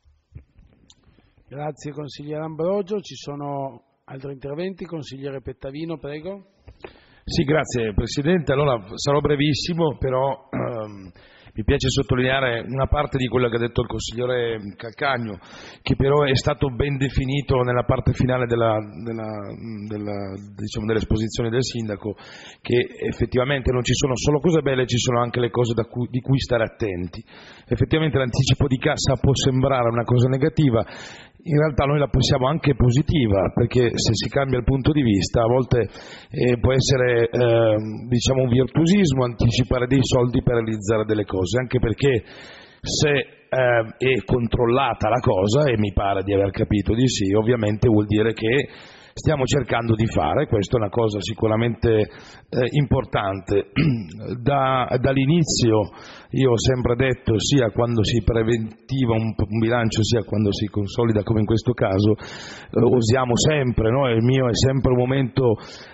Grazie consigliere Ambrogio. Ci sono altri interventi? Consigliere Pettavino, prego. Sì, grazie Presidente. Allora sarò brevissimo, però ehm, mi piace sottolineare una parte di quello che ha detto il consigliere Calcagno, che però è stato ben definito nella parte finale della, della, della, diciamo, dell'esposizione del Sindaco, che effettivamente non ci sono solo cose belle, ci sono anche le cose da cui, di cui stare attenti. Effettivamente l'anticipo di cassa può sembrare una cosa negativa, in realtà noi la pensiamo anche positiva, perché se si cambia il punto di vista a volte eh, può essere eh, diciamo un virtuosismo anticipare dei soldi per realizzare delle cose, anche perché se eh, è controllata la cosa, e mi pare di aver capito di sì, ovviamente vuol dire che stiamo cercando di fare, questa è una cosa sicuramente eh, importante. Da, dall'inizio io ho sempre detto, sia quando si preventiva un, un bilancio sia quando si consolida come in questo caso, eh, usiamo sempre, no? Il mio è sempre un momento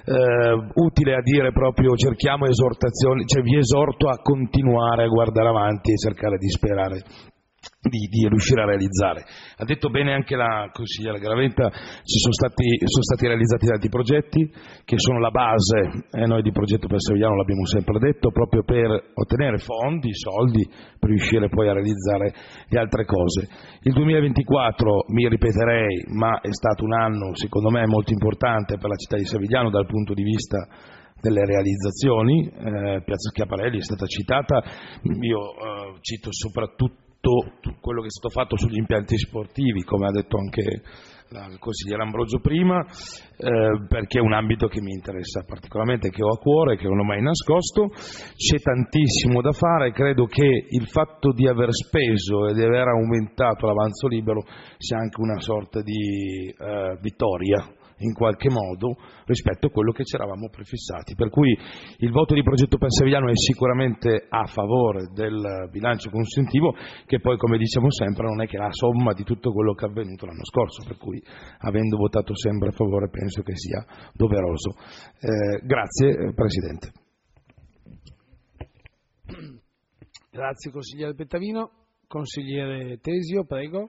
eh, utile a dire proprio cerchiamo esortazioni, cioè vi esorto a continuare a guardare avanti e cercare di sperare Di, di riuscire a realizzare. Ha detto bene anche la consigliera Garaventa, ci sono stati, sono stati realizzati tanti progetti che sono la base, e noi di Progetto per Sevigliano l'abbiamo sempre detto, proprio per ottenere fondi, soldi, per riuscire poi a realizzare le altre cose. Il duemilaventiquattro, mi ripeterei, ma è stato un anno secondo me molto importante per la città di Sevigliano dal punto di vista delle realizzazioni. eh, Piazza Schiaparelli è stata citata, io eh, cito soprattutto quello che è stato fatto sugli impianti sportivi, come ha detto anche la, il consigliere Ambrogio prima, eh, perché è un ambito che mi interessa particolarmente, che ho a cuore, che non ho mai nascosto. C'è tantissimo da fare, credo che il fatto di aver speso e di aver aumentato l'avanzo libero sia anche una sorta di eh, vittoria in qualche modo rispetto a quello che ci eravamo prefissati, per cui il voto di Progetto per Sevigliano è sicuramente a favore del bilancio consuntivo, che poi, come diciamo sempre, non è che la somma di tutto quello che è avvenuto l'anno scorso, per cui avendo votato sempre a favore penso che sia doveroso. Eh, grazie Presidente. Grazie consigliere Pettavino. Consigliere Tesio, prego.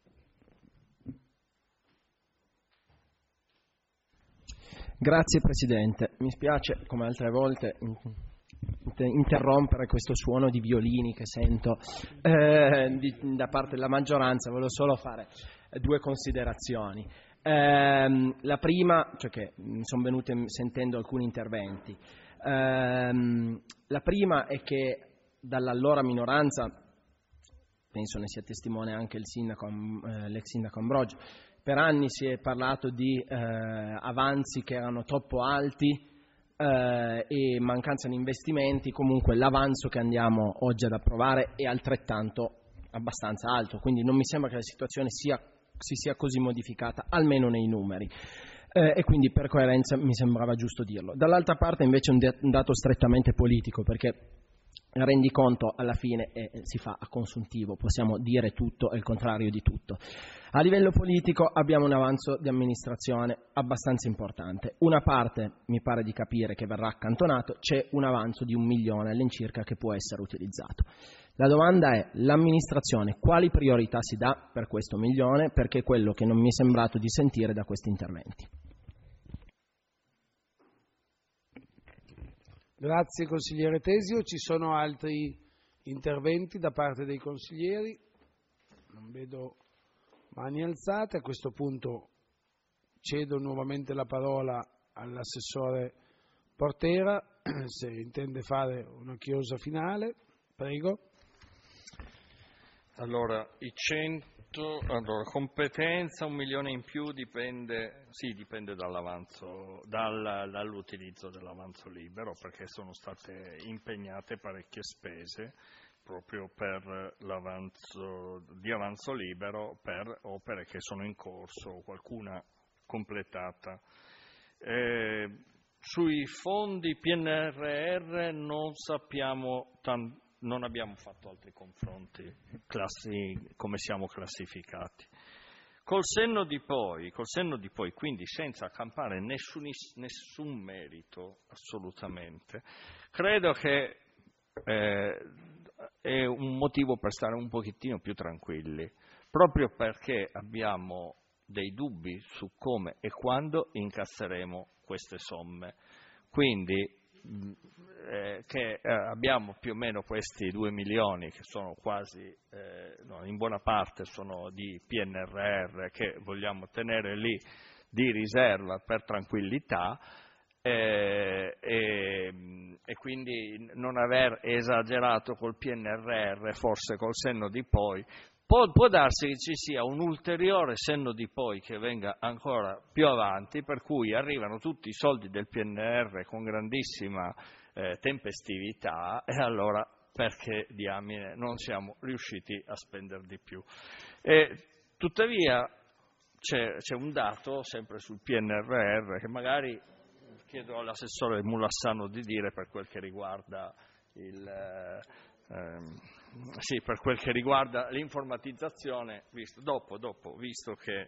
Grazie Presidente, mi spiace come altre volte interrompere questo suono di violini che sento eh, di, da parte della maggioranza. Volevo solo fare due considerazioni. Eh, la prima, cioè che mi sono venute sentendo alcuni interventi, eh, la prima è che dall'allora minoranza, penso ne sia testimone anche il sindaco, eh, l'ex sindaco Ambrogio, per anni si è parlato di eh, avanzi che erano troppo alti, eh, e mancanza di investimenti, comunque l'avanzo che andiamo oggi ad approvare è altrettanto abbastanza alto, quindi non mi sembra che la situazione sia, si sia così modificata, almeno nei numeri. Eh, e quindi per coerenza mi sembrava giusto dirlo. Dall'altra parte invece un, de- un dato strettamente politico, perché il rendiconto alla fine è, si fa a consuntivo, possiamo dire tutto e il contrario di tutto. A livello politico abbiamo un avanzo di amministrazione abbastanza importante. Una parte, mi pare di capire, che verrà accantonato, c'è un avanzo di un milione all'incirca che può essere utilizzato. La domanda è: l'amministrazione quali priorità si dà per questo milione? Perché è quello che non mi è sembrato di sentire da questi interventi. Grazie consigliere Tesio. Ci sono altri interventi da parte dei consiglieri? Non vedo mani alzate. A questo punto cedo nuovamente la parola all'assessore Portera se intende fare una chiosa finale. Prego. Allora, i cento, allora, competenza, un milione in più dipende, sì, dipende dall'avanzo, dal, dall'utilizzo dell'avanzo libero, perché sono state impegnate parecchie spese proprio per l'avanzo di avanzo libero per opere che sono in corso, qualcuna completata. Eh, sui fondi P N R R non sappiamo tanto. Non abbiamo fatto altri confronti, classi, come siamo classificati. Col senno di poi, col senno di poi, quindi senza accampare nessun, nessun merito assolutamente, credo che eh, è un motivo per stare un pochettino più tranquilli, proprio perché abbiamo dei dubbi su come e quando incasseremo queste somme. Quindi Eh, che eh, abbiamo più o meno questi due milioni che sono quasi, eh, no, in buona parte sono di P N R R che vogliamo tenere lì di riserva per tranquillità eh, e, e quindi non aver esagerato col P N R R, forse col senno di poi. Può, può darsi che ci sia un ulteriore senno di poi che venga ancora più avanti, per cui arrivano tutti i soldi del P N R R con grandissima eh, tempestività e allora perché diamine non siamo riusciti a spendere di più. E, tuttavia c'è, c'è un dato sempre sul P N R R che magari chiedo all'assessore Mulassano di dire per quel che riguarda il... Ehm, Sì, per quel che riguarda l'informatizzazione, visto, dopo, dopo, visto che,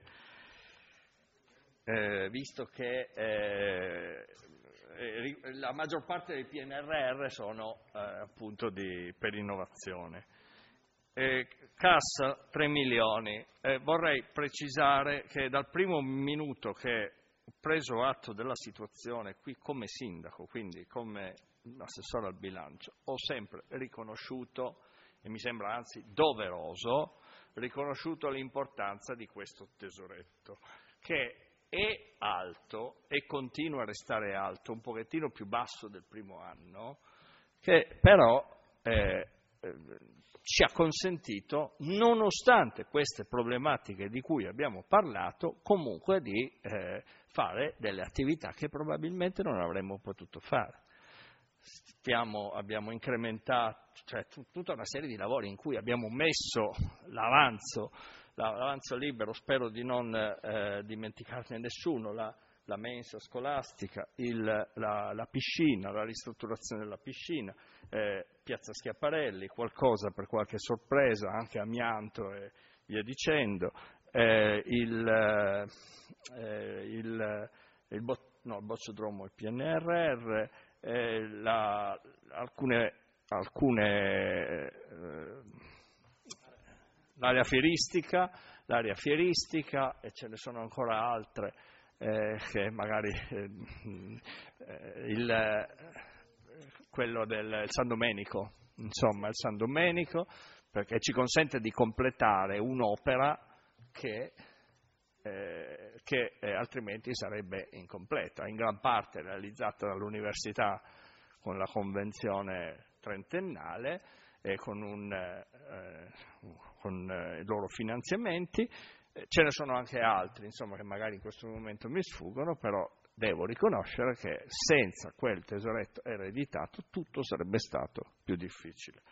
eh, visto che eh, la maggior parte dei P N R R sono eh, appunto di, per innovazione. Eh, cassa tre milioni, eh, vorrei precisare che dal primo minuto che ho preso atto della situazione qui come sindaco, quindi come assessore al bilancio, ho sempre riconosciuto, e mi sembra anzi doveroso, riconosciuto l'importanza di questo tesoretto, che è alto e continua a restare alto, un pochettino più basso del primo anno, che però eh, eh, ci ha consentito, nonostante queste problematiche di cui abbiamo parlato, comunque di eh, fare delle attività che probabilmente non avremmo potuto fare. Stiamo, abbiamo incrementato, cioè t- tutta una serie di lavori in cui abbiamo messo l'avanzo, l'avanzo libero, spero di non eh, dimenticarne nessuno, la, la mensa scolastica, il, la, la piscina, la ristrutturazione della piscina, eh, Piazza Schiaparelli, qualcosa per qualche sorpresa, anche amianto e via dicendo, eh, il, eh, il, il, bo- no, il bocciodromo, il P N R R, Eh, la, alcune, alcune eh, l'area fieristica, l'area fieristica e ce ne sono ancora altre eh, che magari eh, il, quello del San Domenico, insomma il San Domenico, perché ci consente di completare un'opera che Eh, che eh, altrimenti sarebbe incompleta, in gran parte realizzata dall'università con la convenzione trentennale e con, un, eh, con eh, i loro finanziamenti, Eh, ce ne sono anche altri, insomma, che magari in questo momento mi sfuggono, però devo riconoscere che senza quel tesoretto ereditato tutto sarebbe stato più difficile.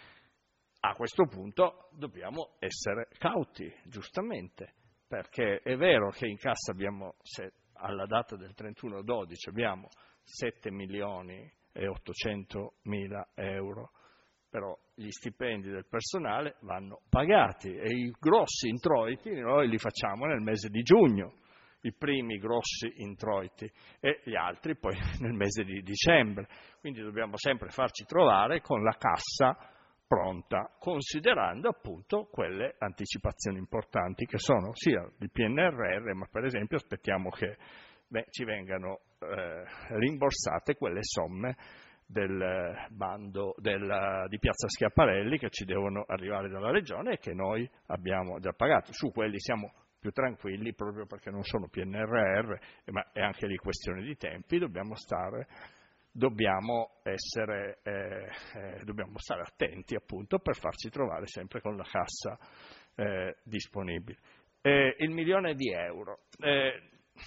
A questo punto dobbiamo essere cauti, giustamente, perché è vero che in cassa abbiamo, se alla data del trentuno dodici abbiamo sette milioni e ottocento mila euro, però gli stipendi del personale vanno pagati e i grossi introiti noi li facciamo nel mese di giugno, i primi grossi introiti, e gli altri poi nel mese di dicembre, quindi dobbiamo sempre farci trovare con la cassa pronta, considerando appunto quelle anticipazioni importanti che sono sia il P N R R, ma per esempio aspettiamo che beh, ci vengano eh, rimborsate quelle somme del bando del, di Piazza Schiaparelli che ci devono arrivare dalla Regione e che noi abbiamo già pagato. Su quelli siamo più tranquilli proprio perché non sono P N R R, ma è anche lì questione di tempi, dobbiamo stare, dobbiamo essere, eh, eh, dobbiamo stare attenti appunto per farci trovare sempre con la cassa eh, disponibile. Eh, il milione di euro eh,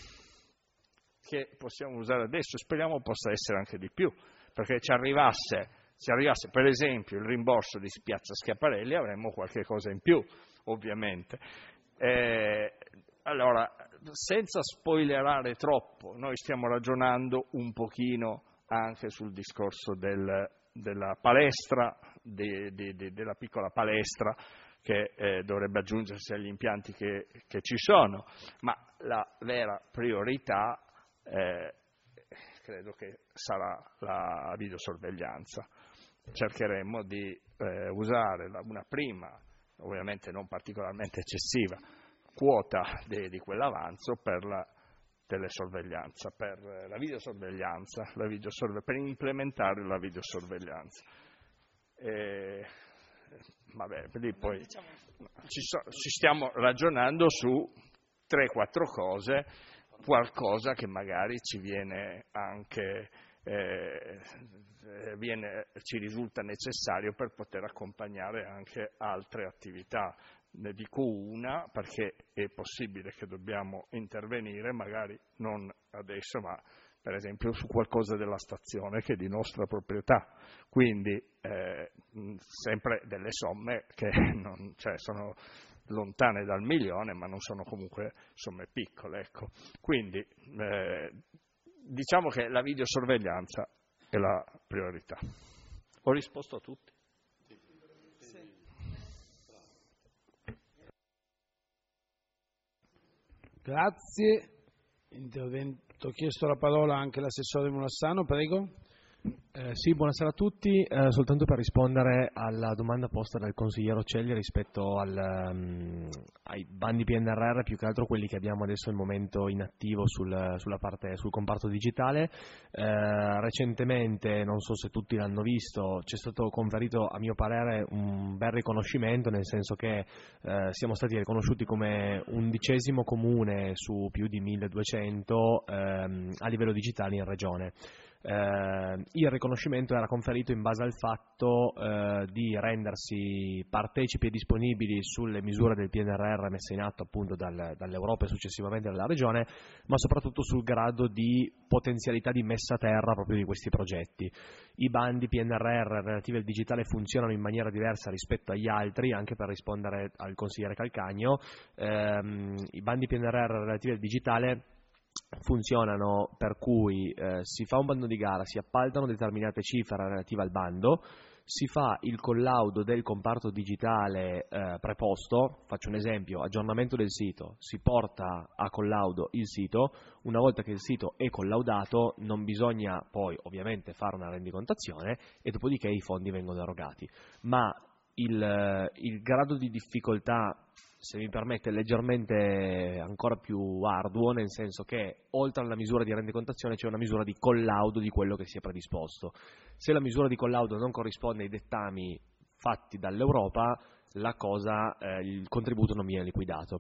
che possiamo usare adesso, speriamo possa essere anche di più, perché ci arrivasse, ci arrivasse per esempio il rimborso di Piazza Schiaparelli avremmo qualche cosa in più, ovviamente. Eh, allora, senza spoilerare troppo, noi stiamo ragionando un pochino anche sul discorso del, della palestra, de, de, de, della piccola palestra che eh, dovrebbe aggiungersi agli impianti che, che ci sono, ma la vera priorità eh, credo che sarà la videosorveglianza. Cercheremo di eh, usare una prima, ovviamente non particolarmente eccessiva, quota di, di quell'avanzo per la telesorveglianza, per la videosorveglianza, la videosorve- per implementare la videosorveglianza. E, vabbè, lì poi ci, so, ci stiamo ragionando su tre quattro cose, qualcosa che magari ci viene anche eh, viene, ci risulta necessario per poter accompagnare anche altre attività. Ne dico una perché è possibile che dobbiamo intervenire, magari non adesso, ma per esempio su qualcosa della stazione che è di nostra proprietà, quindi eh, sempre delle somme che non, cioè sono lontane dal milione, ma non sono comunque somme piccole. Ecco. Quindi eh, diciamo che la videosorveglianza è la priorità. Ho risposto a tutti? Grazie. Intervento, ho chiesto la parola anche l'assessore Molassano, prego. Eh, sì, buonasera a tutti, eh, soltanto per rispondere alla domanda posta dal consigliere Ocelli rispetto al, um, ai bandi P N R R, più che altro quelli che abbiamo adesso al momento in attivo sul, sulla parte, sul comparto digitale. Eh, recentemente, non so se tutti l'hanno visto, c'è stato conferito a mio parere un bel riconoscimento, nel senso che eh, siamo stati riconosciuti come undicesimo comune su più di milleduecento ehm, a livello digitale in regione. Eh, il riconoscimento era conferito in base al fatto eh, di rendersi partecipi e disponibili sulle misure del P N R R messe in atto appunto dal, dall'Europa e successivamente dalla Regione, ma soprattutto sul grado di potenzialità di messa a terra proprio di questi progetti. I bandi P N R R relativi al digitale funzionano in maniera diversa rispetto agli altri, anche per rispondere al consigliere Calcagno. Eh, i bandi P N R R relativi al digitale funzionano per cui eh, si fa un bando di gara, si appaltano determinate cifre relative al bando, si fa il collaudo del comparto digitale eh, preposto, faccio un esempio, aggiornamento del sito, si porta a collaudo il sito, una volta che il sito è collaudato non bisogna poi ovviamente fare una rendicontazione e dopodiché i fondi vengono erogati, ma il, il grado di difficoltà, se mi permette, è leggermente ancora più arduo, nel senso che oltre alla misura di rendicontazione c'è una misura di collaudo di quello che si è predisposto. Se la misura di collaudo non corrisponde ai dettami fatti dall'Europa, la cosa, eh, il contributo non viene liquidato.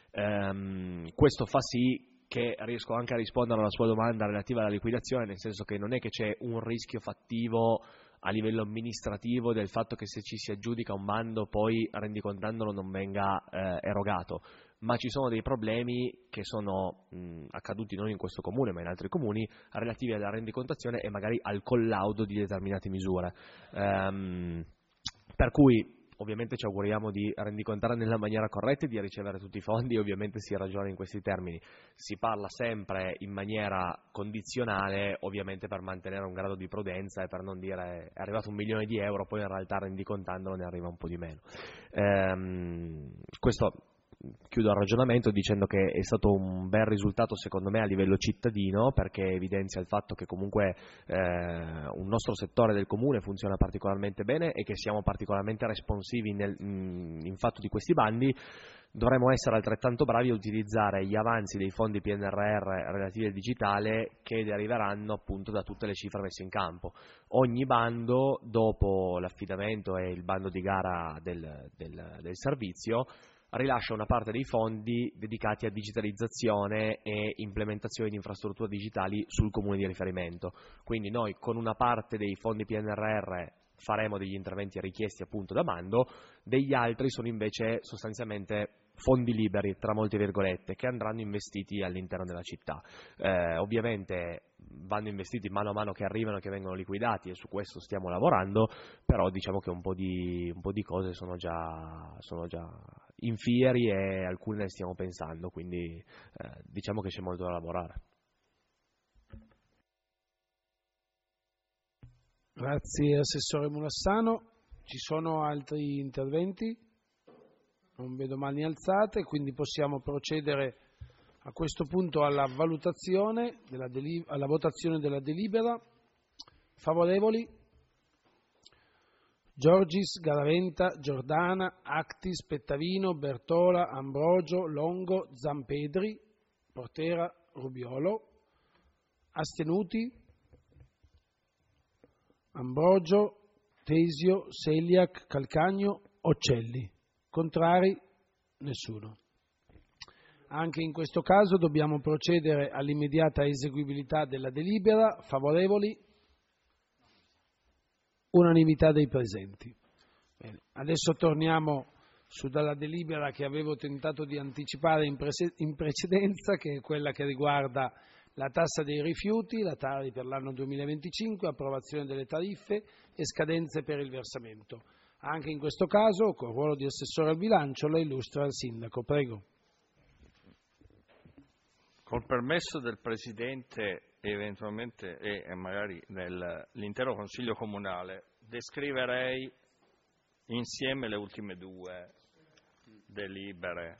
Ehm, questo fa sì che riesco anche a rispondere alla sua domanda relativa alla liquidazione, nel senso che non è che c'è un rischio fattivo a livello amministrativo del fatto che se ci si aggiudica un bando poi rendicontandolo non venga eh, erogato, ma ci sono dei problemi che sono mh, accaduti non in questo comune ma in altri comuni relativi alla rendicontazione e magari al collaudo di determinate misure. Ehm, per cui ovviamente ci auguriamo di rendicontare nella maniera corretta e di ricevere tutti i fondi, e ovviamente si ragiona in questi termini. Si parla sempre in maniera condizionale, ovviamente per mantenere un grado di prudenza e per non dire è arrivato un milione di euro, poi in realtà rendicontandolo ne arriva un po' di meno. Ehm, questo chiudo il ragionamento dicendo che è stato un bel risultato secondo me a livello cittadino, perché evidenzia il fatto che comunque eh, un nostro settore del comune funziona particolarmente bene e che siamo particolarmente responsivi nel, in fatto di questi bandi. Dovremmo essere altrettanto bravi a utilizzare gli avanzi dei fondi P N R R relativi al digitale che deriveranno appunto da tutte le cifre messe in campo. Ogni bando, dopo l'affidamento e il bando di gara del, del, del servizio, rilascia una parte dei fondi dedicati a digitalizzazione e implementazione di infrastrutture digitali sul comune di riferimento. Quindi noi con una parte dei fondi P N R R faremo degli interventi richiesti appunto da bando, degli altri sono invece sostanzialmente fondi liberi, tra molte virgolette, che andranno investiti all'interno della città. Eh, ovviamente vanno investiti mano a mano che arrivano, che vengono liquidati, e su questo stiamo lavorando, però diciamo che un po' di, un po' di cose sono già, sono già in fieri e alcune ne stiamo pensando, quindi eh, diciamo che c'è molto da lavorare. Grazie Assessore Mulassano. Ci sono altri interventi? Non vedo mani alzate, quindi possiamo procedere a questo punto alla valutazione, della deli- alla votazione della delibera. Favorevoli? Giorgis, Garaventa, Giordana, Actis, Pettavino, Bertola, Ambrogio, Longo, Zampedri, Portera, Rubiolo. Astenuti? Ambrogio, Tesio, Seliac, Calcagno, Occelli. Contrari? Nessuno. Anche in questo caso dobbiamo procedere all'immediata eseguibilità della delibera. Favorevoli? Unanimità dei presenti. Bene. Adesso torniamo su dalla delibera che avevo tentato di anticipare in, prese- in precedenza, che è quella che riguarda la tassa dei rifiuti, la Tari per l'anno duemilaventicinque, approvazione delle tariffe e scadenze per il versamento. Anche in questo caso, con il ruolo di assessore al bilancio, la illustra il Sindaco. Prego. Col permesso del Presidente e eventualmente e magari dell'intero Consiglio Comunale, descriverei insieme le ultime due delibere.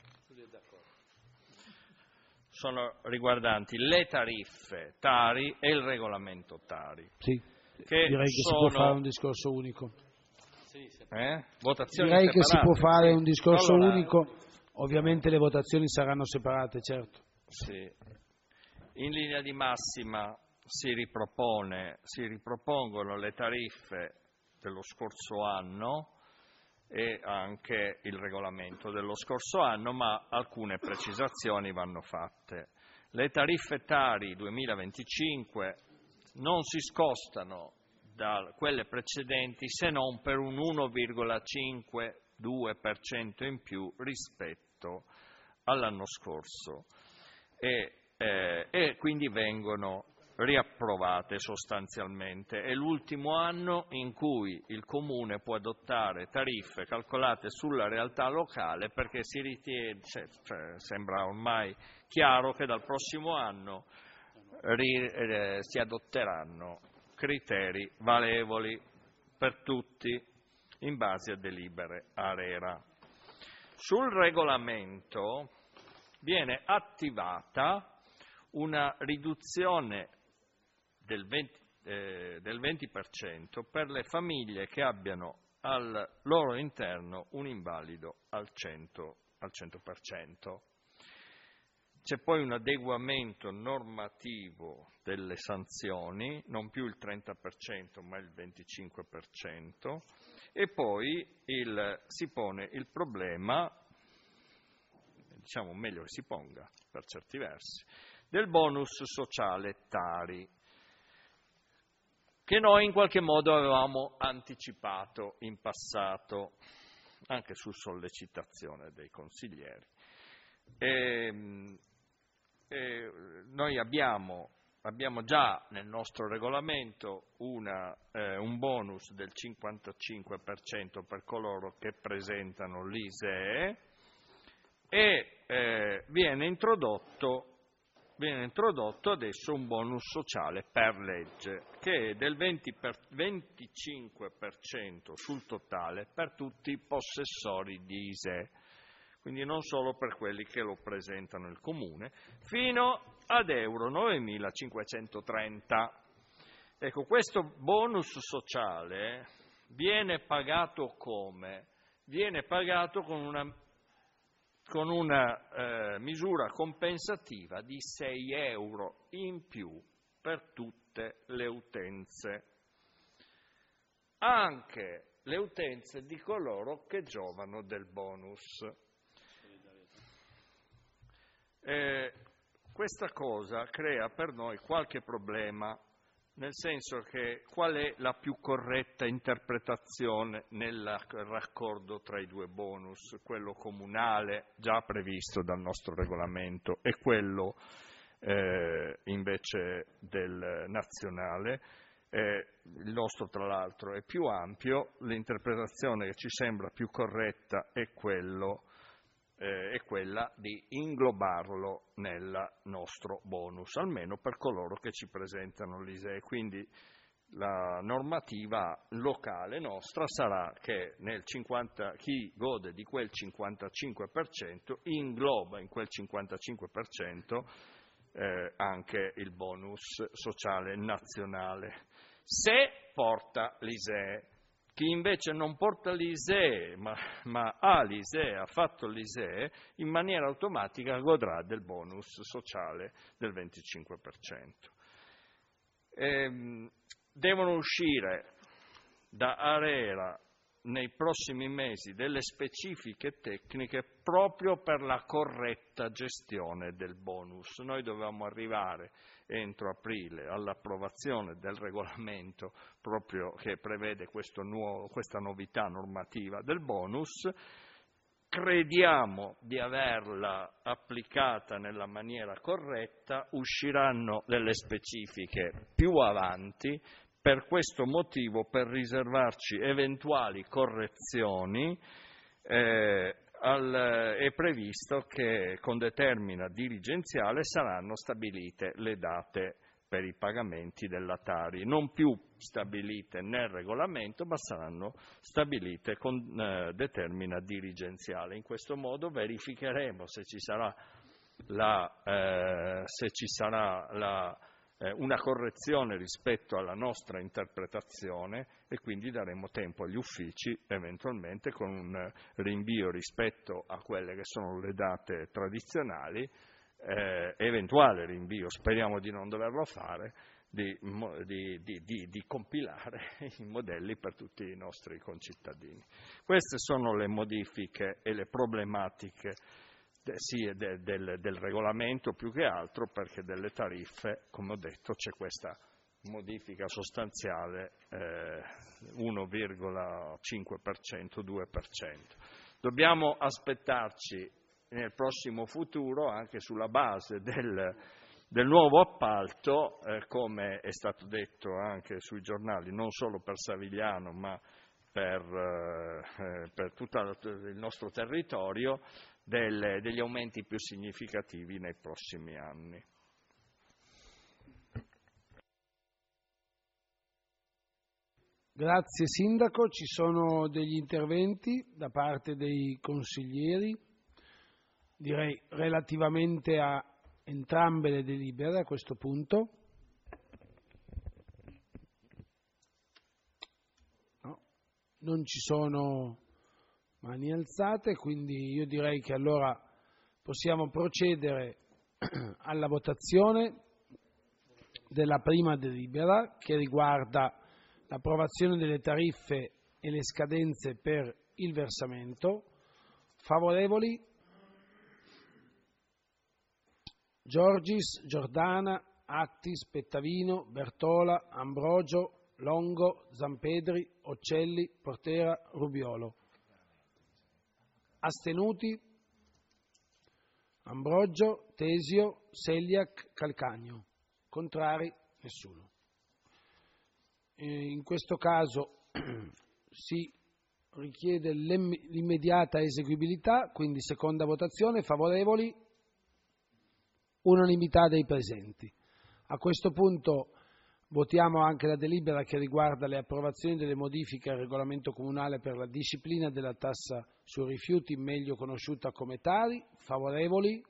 Sono riguardanti le tariffe Tari e il regolamento Tari. Sì, che direi che sono... si può fare un discorso unico. Eh? Votazioni direi separate. Che si può fare sì. un discorso allora... unico, ovviamente le votazioni saranno separate, certo. Sì. In linea di massima si ripropone, si ripropongono le tariffe dello scorso anno e anche il regolamento dello scorso anno, ma alcune precisazioni vanno fatte. Le tariffe Tari duemilaventicinque non si scostano da quelle precedenti se non per un uno virgola cinquantadue per cento in più rispetto all'anno scorso e, eh, e quindi vengono riapprovate sostanzialmente. È l'ultimo anno in cui il Comune può adottare tariffe calcolate sulla realtà locale, perché si ritiene, cioè, cioè, sembra ormai chiaro che dal prossimo anno ri, eh, si adotteranno criteri valevoli per tutti in base a delibere ARERA. Sul regolamento viene attivata una riduzione del venti, eh, del venti per cento per le famiglie che abbiano al loro interno un invalido al cento per cento. C'è poi un adeguamento normativo delle sanzioni, non più il trenta per cento ma il venticinque per cento, e poi il, si pone il problema, diciamo meglio che si ponga per certi versi, del bonus sociale Tari, che noi in qualche modo avevamo anticipato in passato, anche su sollecitazione dei consiglieri. E, e noi abbiamo, abbiamo già nel nostro regolamento una, eh, un bonus del cinquantacinque per cento per coloro che presentano l'I S E E e eh, viene introdotto Viene introdotto adesso un bonus sociale per legge che è del venti per, venticinque per cento sul totale per tutti i possessori di I S E E, quindi non solo per quelli che lo presentano il Comune, fino ad euro novemilacinquecentotrenta. Ecco, questo bonus sociale viene pagato come? Viene pagato con una con una eh, misura compensativa di sei euro in più per tutte le utenze, anche le utenze di coloro che giovano del bonus. Eh, questa cosa crea per noi qualche problema, nel senso che qual è la più corretta interpretazione nel raccordo tra i due bonus, quello comunale già previsto dal nostro regolamento e quello eh, invece del nazionale. Eh, il nostro tra l'altro è più ampio, l'interpretazione che ci sembra più corretta è quello Eh, è quella di inglobarlo nel nostro bonus, almeno per coloro che ci presentano l'I S E E. Quindi la normativa locale nostra sarà che nel cinquanta, chi gode di quel cinquantacinque per cento ingloba in quel cinquantacinque per cento eh, anche il bonus sociale nazionale, se porta l'I S E E. Chi invece non porta l'I S E E, ma, ma ha l'I S E E, ha fatto l'I S E E, in maniera automatica godrà del bonus sociale del venticinque per cento. Ehm, devono uscire da ARERA nei prossimi mesi delle specifiche tecniche proprio per la corretta gestione del bonus. Noi dovevamo arrivare entro aprile all'approvazione del regolamento proprio che prevede questo nuovo, questa novità normativa del bonus. Crediamo di averla applicata nella maniera corretta, usciranno delle specifiche più avanti. Per questo motivo, per riservarci eventuali correzioni, eh, al, è previsto che con determina dirigenziale saranno stabilite le date per i pagamenti della Tari, non più stabilite nel regolamento, ma saranno stabilite con eh, determina dirigenziale. In questo modo verificheremo se ci sarà la, eh, se ci sarà la una correzione rispetto alla nostra interpretazione e quindi daremo tempo agli uffici, eventualmente con un rinvio rispetto a quelle che sono le date tradizionali, eh, eventuale rinvio, speriamo di non doverlo fare, di, di, di, di, di compilare i modelli per tutti i nostri concittadini. Queste sono le modifiche e le problematiche sì, del, del, del regolamento più che altro, perché delle tariffe, come ho detto, c'è questa modifica sostanziale eh, uno virgola cinque per cento, due per cento. Dobbiamo aspettarci nel prossimo futuro, anche sulla base del, del nuovo appalto, eh, come è stato detto anche sui giornali, non solo per Savigliano ma per, eh, per tutto il nostro territorio, Delle, degli aumenti più significativi nei prossimi anni. Grazie Sindaco, ci sono degli interventi da parte dei consiglieri, direi relativamente a entrambe le delibere a questo punto. No, non ci sono mani alzate, quindi io direi che allora possiamo procedere alla votazione della prima delibera che riguarda l'approvazione delle tariffe e le scadenze per il versamento. Favorevoli? Giorgis, Giordana, Attis, Pettavino, Bertola, Ambrogio, Longo, Zampedri, Occelli, Portera, Rubiolo. Astenuti? Ambrogio, Tesio, Seliac, Calcagno. Contrari? Nessuno. In questo caso si richiede l'immediata eseguibilità, quindi seconda votazione, favorevoli, unanimità dei presenti. A questo punto votiamo anche la delibera che riguarda le approvazioni delle modifiche al regolamento comunale per la disciplina della tassa sui rifiuti, meglio conosciuta come Tari. Favorevoli?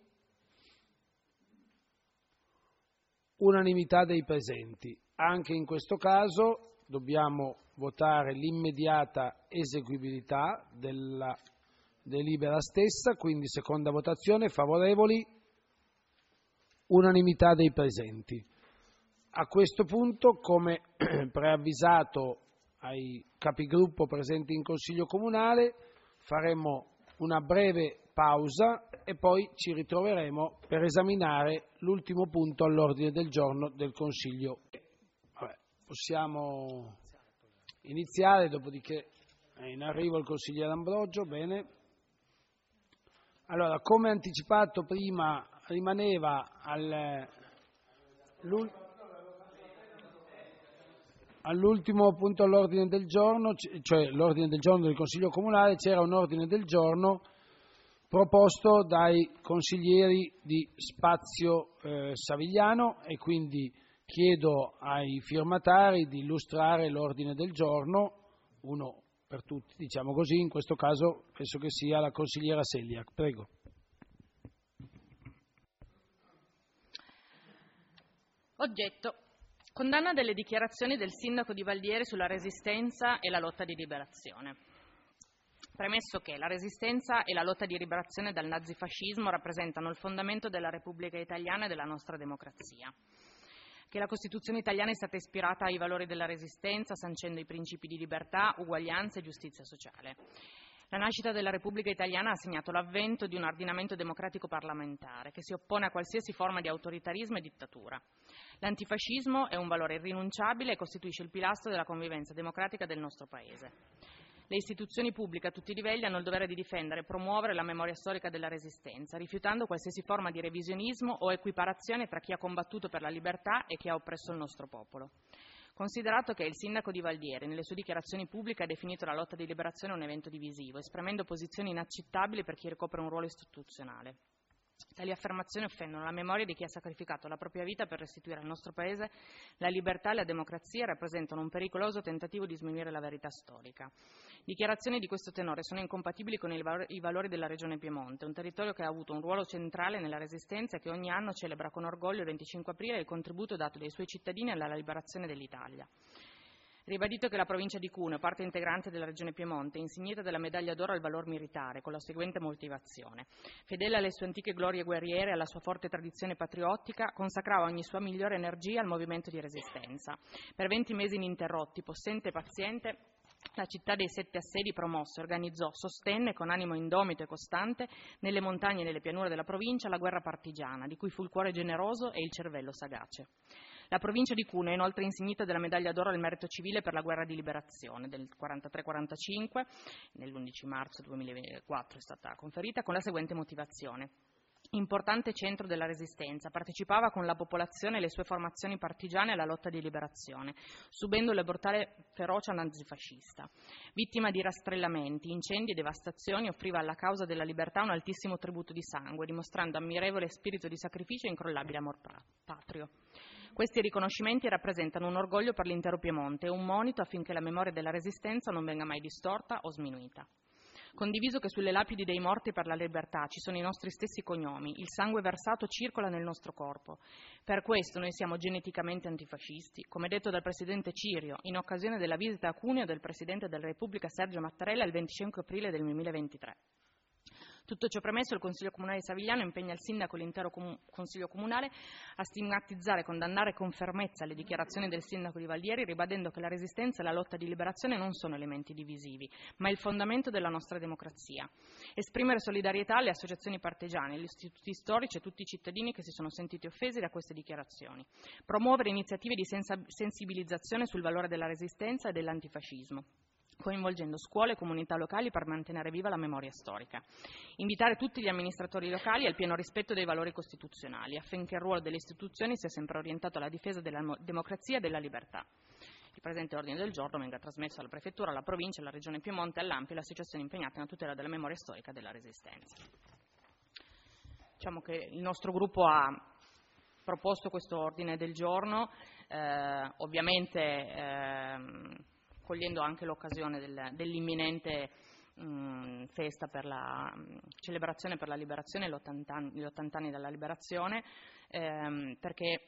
Unanimità dei presenti. Anche in questo caso dobbiamo votare l'immediata eseguibilità della delibera stessa, quindi seconda votazione, favorevoli, unanimità dei presenti. A questo punto, come preavvisato ai capigruppo presenti in Consiglio Comunale, faremo una breve pausa e poi ci ritroveremo per esaminare l'ultimo punto all'ordine del giorno del Consiglio. Vabbè, possiamo iniziare, dopodiché è in arrivo il consigliere Ambrogio. Bene. Allora, come anticipato prima, rimaneva al, all'ultimo punto all'ordine del giorno, cioè l'ordine del giorno del Consiglio Comunale, c'era un ordine del giorno proposto dai consiglieri di Spazio eh, Savigliano, e quindi chiedo ai firmatari di illustrare l'ordine del giorno, uno per tutti, diciamo così. In questo caso penso che sia la consigliera Seliac. Prego. Oggetto: condanna delle dichiarazioni del sindaco di Valdieri sulla resistenza e la lotta di liberazione. Premesso che la resistenza e la lotta di liberazione dal nazifascismo rappresentano il fondamento della Repubblica Italiana e della nostra democrazia, che la Costituzione italiana è stata ispirata ai valori della resistenza, sancendo i principi di libertà, uguaglianza e giustizia sociale. La nascita della Repubblica Italiana ha segnato l'avvento di un ordinamento democratico parlamentare che si oppone a qualsiasi forma di autoritarismo e dittatura. L'antifascismo è un valore irrinunciabile e costituisce il pilastro della convivenza democratica del nostro Paese. Le istituzioni pubbliche a tutti i livelli hanno il dovere di difendere e promuovere la memoria storica della Resistenza, rifiutando qualsiasi forma di revisionismo o equiparazione tra chi ha combattuto per la libertà e chi ha oppresso il nostro popolo. Considerato che il sindaco di Valdieri, nelle sue dichiarazioni pubbliche, ha definito la lotta di liberazione un evento divisivo, esprimendo posizioni inaccettabili per chi ricopre un ruolo istituzionale. Tali affermazioni offendono la memoria di chi ha sacrificato la propria vita per restituire al nostro Paese la libertà e la democrazia e rappresentano un pericoloso tentativo di sminuire la verità storica. Dichiarazioni di questo tenore sono incompatibili con i valori della Regione Piemonte, un territorio che ha avuto un ruolo centrale nella Resistenza e che ogni anno celebra con orgoglio il venticinque aprile il contributo dato dai suoi cittadini alla liberazione dell'Italia. Ribadito che la provincia di Cuneo, parte integrante della Regione Piemonte, è insignita della medaglia d'oro al valor militare, con la seguente motivazione. Fedele alle sue antiche glorie guerriere e alla sua forte tradizione patriottica, consacrava ogni sua migliore energia al movimento di resistenza. Per venti mesi ininterrotti, possente e paziente, la città dei sette assedi promosse, organizzò, sostenne con animo indomito e costante, nelle montagne e nelle pianure della provincia, la guerra partigiana, di cui fu il cuore generoso e il cervello sagace. La provincia di Cuneo è inoltre insignita della medaglia d'oro al merito civile per la guerra di liberazione del quarantatré quarantacinque, nell'undici marzo duemilaquattro è stata conferita, con la seguente motivazione. Importante centro della resistenza, partecipava con la popolazione e le sue formazioni partigiane alla lotta di liberazione, subendo la brutale ferocia nazifascista. Vittima di rastrellamenti, incendi e devastazioni, offriva alla causa della libertà un altissimo tributo di sangue, dimostrando ammirevole spirito di sacrificio e incrollabile amor patrio. Questi riconoscimenti rappresentano un orgoglio per l'intero Piemonte e un monito affinché la memoria della Resistenza non venga mai distorta o sminuita. Condiviso che sulle lapidi dei morti per la libertà ci sono i nostri stessi cognomi, il sangue versato circola nel nostro corpo. Per questo noi siamo geneticamente antifascisti, come detto dal Presidente Cirio in occasione della visita a Cuneo del Presidente della Repubblica Sergio Mattarella il venticinque aprile del duemilaventitré. Tutto ciò premesso, il Consiglio Comunale di Savigliano impegna il Sindaco e l'intero com- Consiglio Comunale a stigmatizzare e condannare con fermezza le dichiarazioni del Sindaco di Valdieri, ribadendo che la resistenza e la lotta di liberazione non sono elementi divisivi, ma il fondamento della nostra democrazia. Esprimere solidarietà alle associazioni partigiane, agli istituti storici e a tutti i cittadini che si sono sentiti offesi da queste dichiarazioni. Promuovere iniziative di sensa- sensibilizzazione sul valore della resistenza e dell'antifascismo. coinvolgendo scuole e comunità locali per mantenere viva la memoria storica. Invitare tutti gli amministratori locali al pieno rispetto dei valori costituzionali, affinché il ruolo delle istituzioni sia sempre orientato alla difesa della democrazia e della libertà. Il presente ordine del giorno venga trasmesso alla Prefettura, alla Provincia, alla Regione Piemonte, all'A M P e alle associazioni impegnate nella tutela della memoria storica e della Resistenza. Diciamo che il nostro gruppo ha proposto questo ordine del giorno, eh, ovviamente eh, cogliendo anche l'occasione del, dell'imminente mh, festa per la mh, celebrazione per la liberazione, gli ottanta anni, gli ottanta anni dalla liberazione, ehm, perché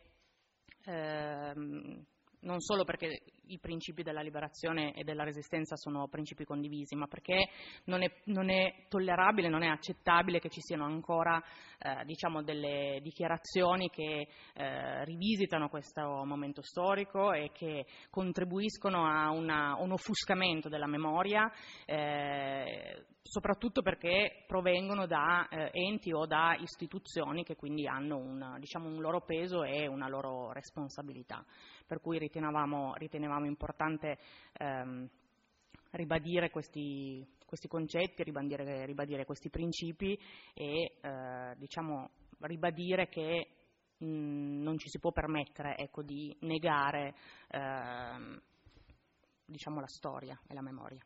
ehm, non solo perché i principi della liberazione e della resistenza sono principi condivisi, ma perché non è, non è tollerabile, non è accettabile che ci siano ancora eh, diciamo delle dichiarazioni che eh, rivisitano questo momento storico e che contribuiscono a una, un offuscamento della memoria, eh, soprattutto perché provengono da eh, enti o da istituzioni che quindi hanno un, diciamo, un loro peso e una loro responsabilità. Per cui ritenevamo, ritenevamo importante ehm, ribadire questi, questi concetti, ribadire, ribadire questi principi e eh, diciamo, ribadire che mh, non ci si può permettere, ecco, di negare ehm, diciamo, la storia e la memoria.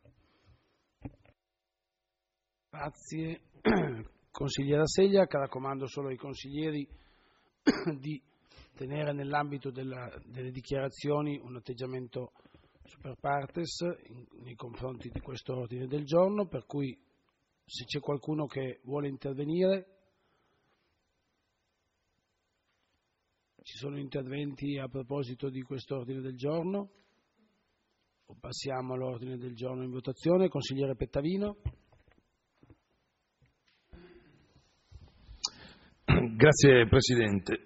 Grazie. Consigliera Seglia, che raccomando solo ai consiglieri di tenere nell'ambito della, delle dichiarazioni un atteggiamento super partes in, nei confronti di questo ordine del giorno, per cui se c'è qualcuno che vuole intervenire, ci sono interventi a proposito di questo ordine del giorno o passiamo all'ordine del giorno in votazione. Consigliere Pettavino. Grazie Presidente.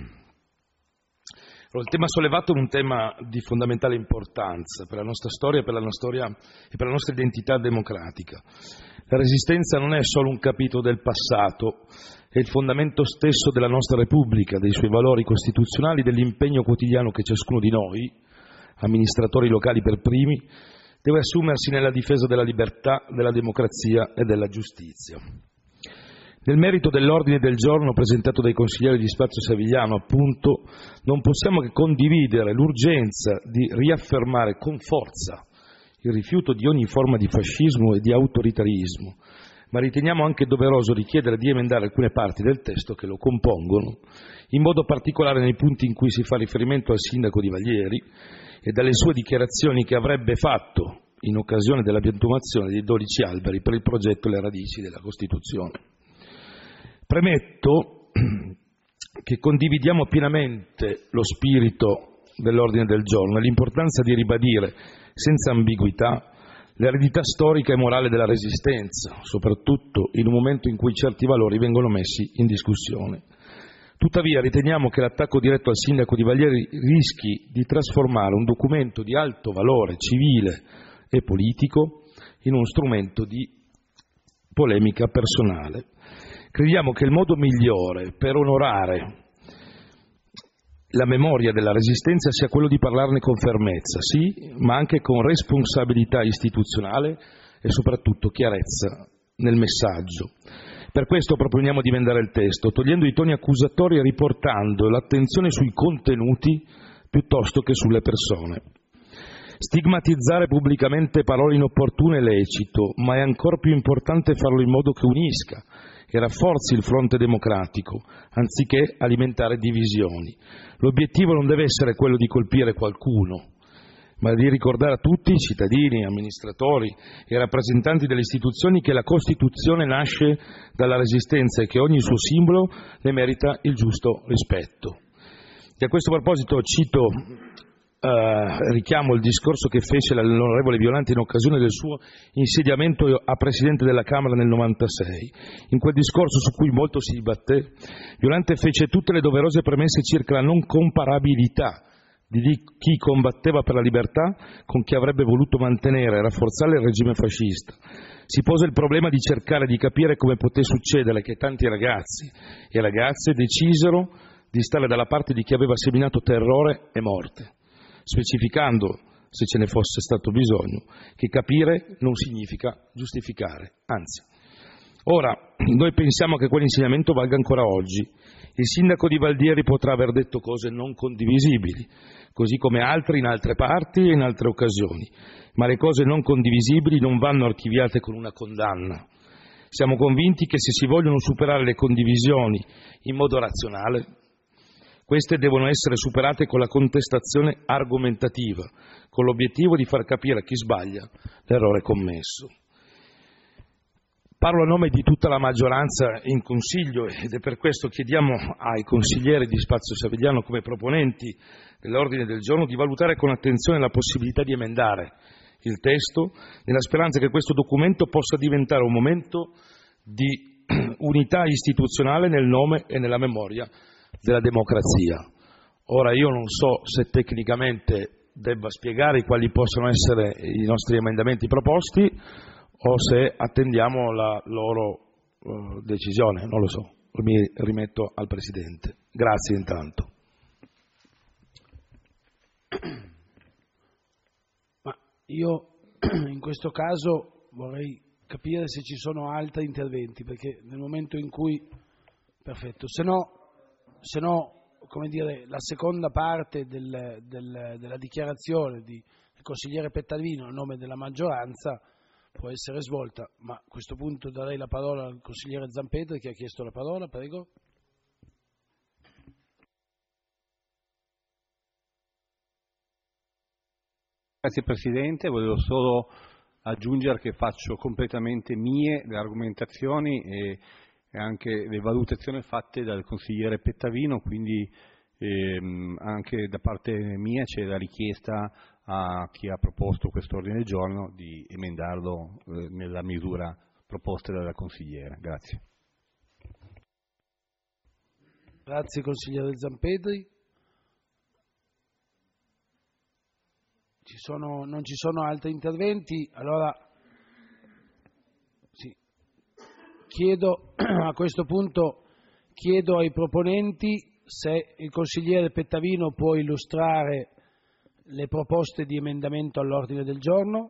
Il tema sollevato è un tema di fondamentale importanza per la nostra storia, per la nostra storia e per la nostra identità democratica. La Resistenza non è solo un capitolo del passato, è il fondamento stesso della nostra Repubblica, dei suoi valori costituzionali, dell'impegno quotidiano che ciascuno di noi, amministratori locali per primi, deve assumersi nella difesa della libertà, della democrazia e della giustizia. Nel merito dell'ordine del giorno presentato dai consiglieri di Spazio Savigliano, appunto, non possiamo che condividere l'urgenza di riaffermare con forza il rifiuto di ogni forma di fascismo e di autoritarismo, ma riteniamo anche doveroso richiedere di emendare alcune parti del testo che lo compongono, in modo particolare nei punti in cui si fa riferimento al sindaco di Vaglieri e dalle sue dichiarazioni che avrebbe fatto in occasione della piantumazione dei dodici alberi per il progetto Le radici della Costituzione. Premetto che condividiamo pienamente lo spirito dell'ordine del giorno e l'importanza di ribadire senza ambiguità l'eredità storica e morale della Resistenza, soprattutto in un momento in cui certi valori vengono messi in discussione. Tuttavia riteniamo che l'attacco diretto al sindaco di Vaglieri rischi di trasformare un documento di alto valore civile e politico in uno strumento di polemica personale. Crediamo che il modo migliore per onorare la memoria della Resistenza sia quello di parlarne con fermezza, sì, ma anche con responsabilità istituzionale e soprattutto chiarezza nel messaggio. Per questo proponiamo di emendare il testo, togliendo i toni accusatori e riportando l'attenzione sui contenuti piuttosto che sulle persone. Stigmatizzare pubblicamente parole inopportune è lecito, ma è ancora più importante farlo in modo che unisca e rafforzi il fronte democratico, anziché alimentare divisioni. L'obiettivo non deve essere quello di colpire qualcuno, ma di ricordare a tutti, cittadini, amministratori e rappresentanti delle istituzioni, che la Costituzione nasce dalla Resistenza e che ogni suo simbolo ne merita il giusto rispetto. E a questo proposito cito Uh, richiamo il discorso che fece l'onorevole Violante in occasione del suo insediamento a Presidente della Camera nel novantasei. In quel discorso, su cui molto si dibatté, Violante fece tutte le doverose premesse circa la non comparabilità di chi combatteva per la libertà con chi avrebbe voluto mantenere e rafforzare il regime fascista. Si pose il problema di cercare di capire come poté succedere che tanti ragazzi e ragazze decisero di stare dalla parte di chi aveva seminato terrore e morte, specificando se ce ne fosse stato bisogno, che capire non significa giustificare, anzi. Ora, noi pensiamo che quell'insegnamento valga ancora oggi. Il sindaco di Valdieri potrà aver detto cose non condivisibili, così come altri in altre parti e in altre occasioni, ma le cose non condivisibili non vanno archiviate con una condanna. Siamo convinti che se si vogliono superare le condivisioni in modo razionale, queste devono essere superate con la contestazione argomentativa, con l'obiettivo di far capire a chi sbaglia l'errore commesso. Parlo a nome di tutta la maggioranza in Consiglio ed è per questo che chiediamo ai consiglieri di Spazio Savigliano come proponenti dell'ordine del giorno di valutare con attenzione la possibilità di emendare il testo nella speranza che questo documento possa diventare un momento di unità istituzionale nel nome e nella memoria della democrazia. Ora io non so se tecnicamente debba spiegare quali possono essere i nostri emendamenti proposti o se attendiamo la loro uh, decisione, non lo so, mi rimetto al Presidente. Grazie intanto. Ma io in questo caso vorrei capire se ci sono altri interventi, perché nel momento in cui, perfetto, se no, se no come dire, la seconda parte del, del, della dichiarazione di, del consigliere Pettavino a nome della maggioranza può essere svolta, ma a questo punto darei la parola al consigliere Zampedri che ha chiesto la parola, prego. Grazie Presidente, volevo solo aggiungere che faccio completamente mie le argomentazioni e, e anche le valutazioni fatte dal consigliere Pettavino, quindi ehm, anche da parte mia c'è la richiesta a chi ha proposto questo ordine del giorno di emendarlo eh, nella misura proposta dalla consigliera. Grazie. Grazie consigliere Zampedri. Ci sono, non ci sono altri interventi, allora sì. Chiedo a questo punto chiedo ai proponenti se il consigliere Pettavino può illustrare le proposte di emendamento all'ordine del giorno.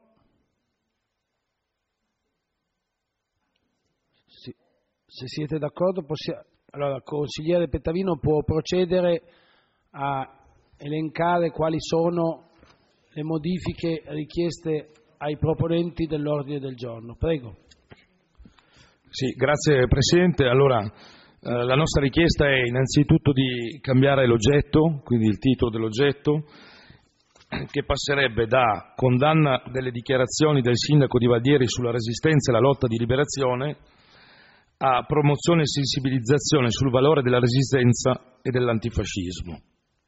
Sì. Se siete d'accordo, possiamo. Allora, il consigliere Pettavino può procedere a elencare quali sono le modifiche richieste ai proponenti dell'ordine del giorno. Prego. Sì, grazie Presidente. Allora, eh, la nostra richiesta è innanzitutto di cambiare l'oggetto, quindi il titolo dell'oggetto, che passerebbe da condanna delle dichiarazioni del sindaco di Valdieri sulla resistenza e la lotta di liberazione a promozione e sensibilizzazione sul valore della resistenza e dell'antifascismo.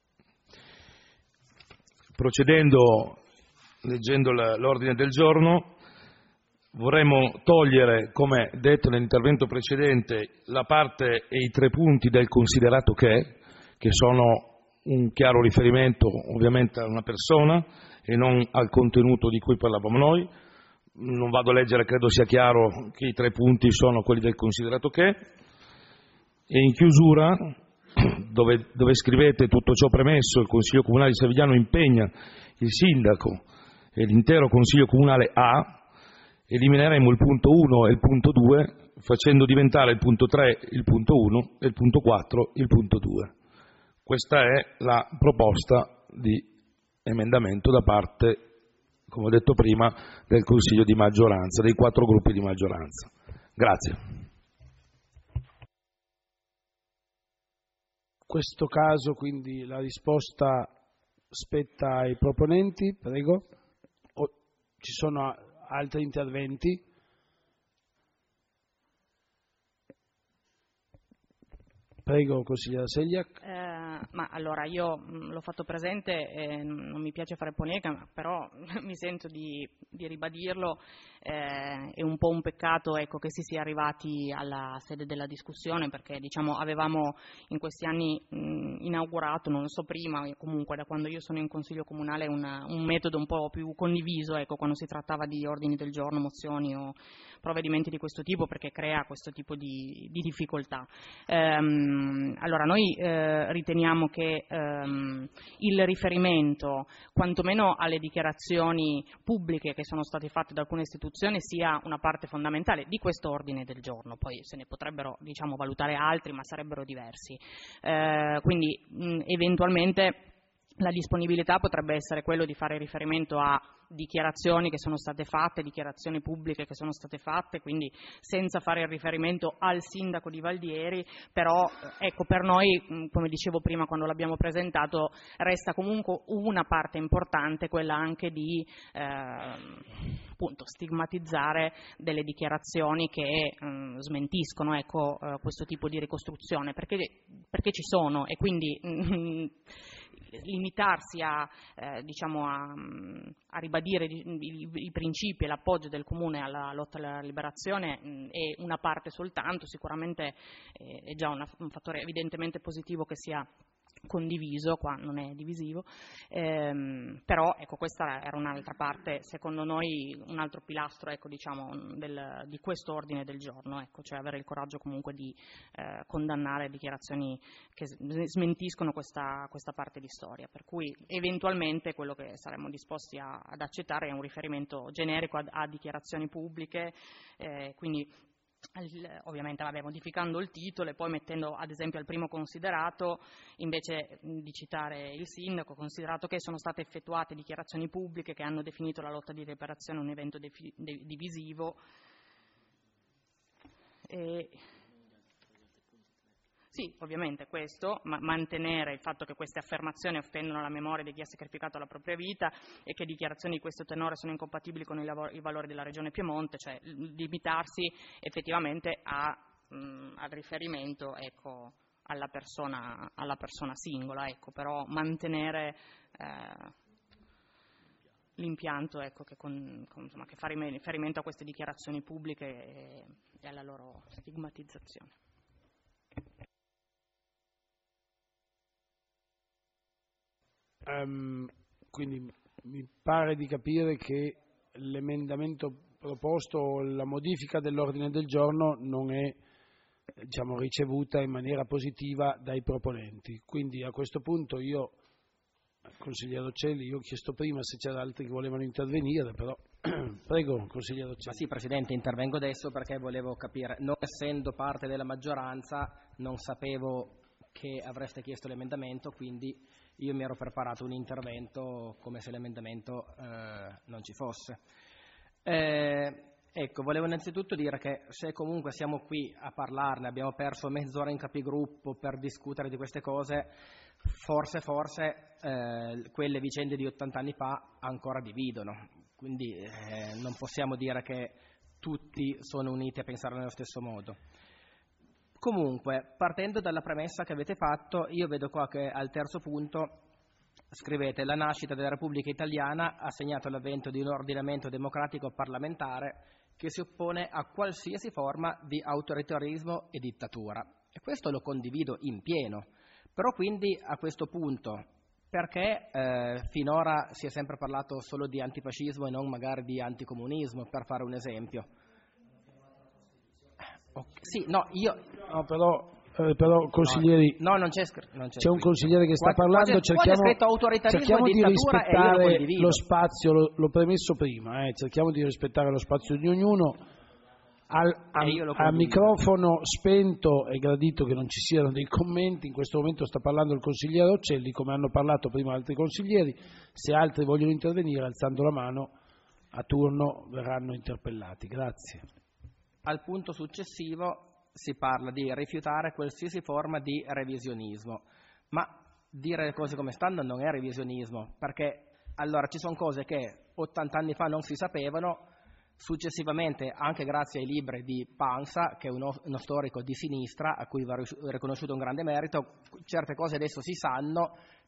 Procedendo, leggendo l'ordine del giorno, vorremmo togliere, come detto nell'intervento precedente, la parte e i tre punti del considerato che, che sono un chiaro riferimento ovviamente a una persona e non al contenuto di cui parlavamo noi. Non vado a leggere, credo sia chiaro che i tre punti sono quelli del considerato che. E in chiusura, dove, dove scrivete tutto ciò premesso, il Consiglio Comunale di Savigliano impegna il Sindaco e l'intero Consiglio Comunale a, elimineremo il punto uno e il punto due, facendo diventare il punto tre il punto uno e il punto quattro il punto due. Questa è la proposta di emendamento da parte, come ho detto prima, del Consiglio di maggioranza, dei quattro gruppi di maggioranza. Grazie. In questo caso quindi la risposta spetta ai proponenti, prego. O ci sono altri interventi? Prego, consigliere Segliac. Eh, ma allora io mh, l'ho fatto presente e non mi piace fare polemica, però mi sento di, di ribadirlo. Eh, è un po' un peccato, ecco, che si sia arrivati alla sede della discussione, perché diciamo, avevamo in questi anni mh, inaugurato, non lo so prima, comunque da quando io sono in Consiglio Comunale, una, un metodo un po' più condiviso, ecco, quando si trattava di ordini del giorno, mozioni o provvedimenti di questo tipo, perché crea questo tipo di, di difficoltà. Ehm, allora noi eh, riteniamo che ehm, il riferimento quantomeno alle dichiarazioni pubbliche che sono state fatte da alcune istituzioni sia una parte fondamentale di questo ordine del giorno, poi se ne potrebbero diciamo, valutare altri, ma sarebbero diversi. Eh, quindi mh, eventualmente la disponibilità potrebbe essere quello di fare riferimento a dichiarazioni che sono state fatte, dichiarazioni pubbliche che sono state fatte, quindi senza fare il riferimento al sindaco di Valdieri, però ecco, per noi, come dicevo prima quando l'abbiamo presentato, resta comunque una parte importante, quella anche di eh, appunto, stigmatizzare delle dichiarazioni che mh, smentiscono ecco, eh, questo tipo di ricostruzione, perché, perché ci sono, e quindi mh, limitarsi a, eh, diciamo a, a ribadire i, i, i principi e l'appoggio del Comune alla lotta alla liberazione mh, è una parte soltanto, sicuramente è, è già una, un fattore evidentemente positivo che sia condiviso, qua non è divisivo, ehm, però ecco, questa era un'altra parte, secondo noi un altro pilastro ecco, diciamo, del, di questo ordine del giorno, ecco, cioè avere il coraggio comunque di eh, condannare dichiarazioni che smentiscono questa, questa parte di storia, per cui eventualmente quello che saremmo disposti a, ad accettare è un riferimento generico a, a dichiarazioni pubbliche, eh, quindi ovviamente vabbè, modificando il titolo e poi mettendo ad esempio al primo considerato, invece di citare il sindaco, considerato che sono state effettuate dichiarazioni pubbliche che hanno definito la lotta di liberazione un evento divisivo. E sì, ovviamente questo, ma mantenere il fatto che queste affermazioni offendono la memoria di chi ha sacrificato la propria vita e che dichiarazioni di questo tenore sono incompatibili con i, lavori, i valori della Regione Piemonte, cioè limitarsi effettivamente a, mh, al riferimento ecco, alla, persona, alla persona singola, ecco, però mantenere eh, l'impianto ecco, che, con, con, insomma, che fa riferimento a queste dichiarazioni pubbliche e, e alla loro stigmatizzazione. Um, quindi mi pare di capire che l'emendamento proposto, la modifica dell'ordine del giorno non è diciamo, ricevuta in maniera positiva dai proponenti, quindi a questo punto io, consigliere Ocelli, io ho chiesto prima se c'erano altri che volevano intervenire, però prego consigliere Ocelli. Ma sì Presidente, intervengo adesso perché volevo capire, non essendo parte della maggioranza non sapevo che avreste chiesto l'emendamento, quindi io mi ero preparato un intervento come se l'emendamento eh, non ci fosse. Eh, ecco, volevo innanzitutto dire che se comunque siamo qui a parlarne, abbiamo perso mezz'ora in capigruppo per discutere di queste cose, forse, forse eh, quelle vicende di ottanta anni fa ancora dividono, quindi eh, non possiamo dire che tutti sono uniti a pensare nello stesso modo. Comunque, partendo dalla premessa che avete fatto, io vedo qua che al terzo punto scrivete: la nascita della Repubblica Italiana ha segnato l'avvento di un ordinamento democratico parlamentare che si oppone a qualsiasi forma di autoritarismo e dittatura. E questo lo condivido in pieno. Però quindi a questo punto, perché eh, finora si è sempre parlato solo di antifascismo e non magari di anticomunismo, per fare un esempio? Okay. Sì, no, io... No, però, eh, però consiglieri... No, no non c'è, non c'è, c'è un consigliere che sta quasi, parlando, quasi, cerchiamo, quasi cerchiamo di rispettare lo, lo spazio, lo, l'ho premesso prima, eh, cerchiamo di rispettare lo spazio di ognuno. Al, a, a microfono spento è gradito che non ci siano dei commenti, in questo momento sta parlando il consigliere Ocelli, come hanno parlato prima altri consiglieri, se altri vogliono intervenire alzando la mano a turno verranno interpellati. Grazie. Al punto successivo si parla di rifiutare qualsiasi forma di revisionismo, ma dire le cose come stanno non è revisionismo, perché allora ci sono cose che ottanta anni fa non si sapevano, successivamente anche grazie ai libri di Pansa, che è uno, uno storico di sinistra a cui va riconosciuto un grande merito, certe cose adesso si sanno,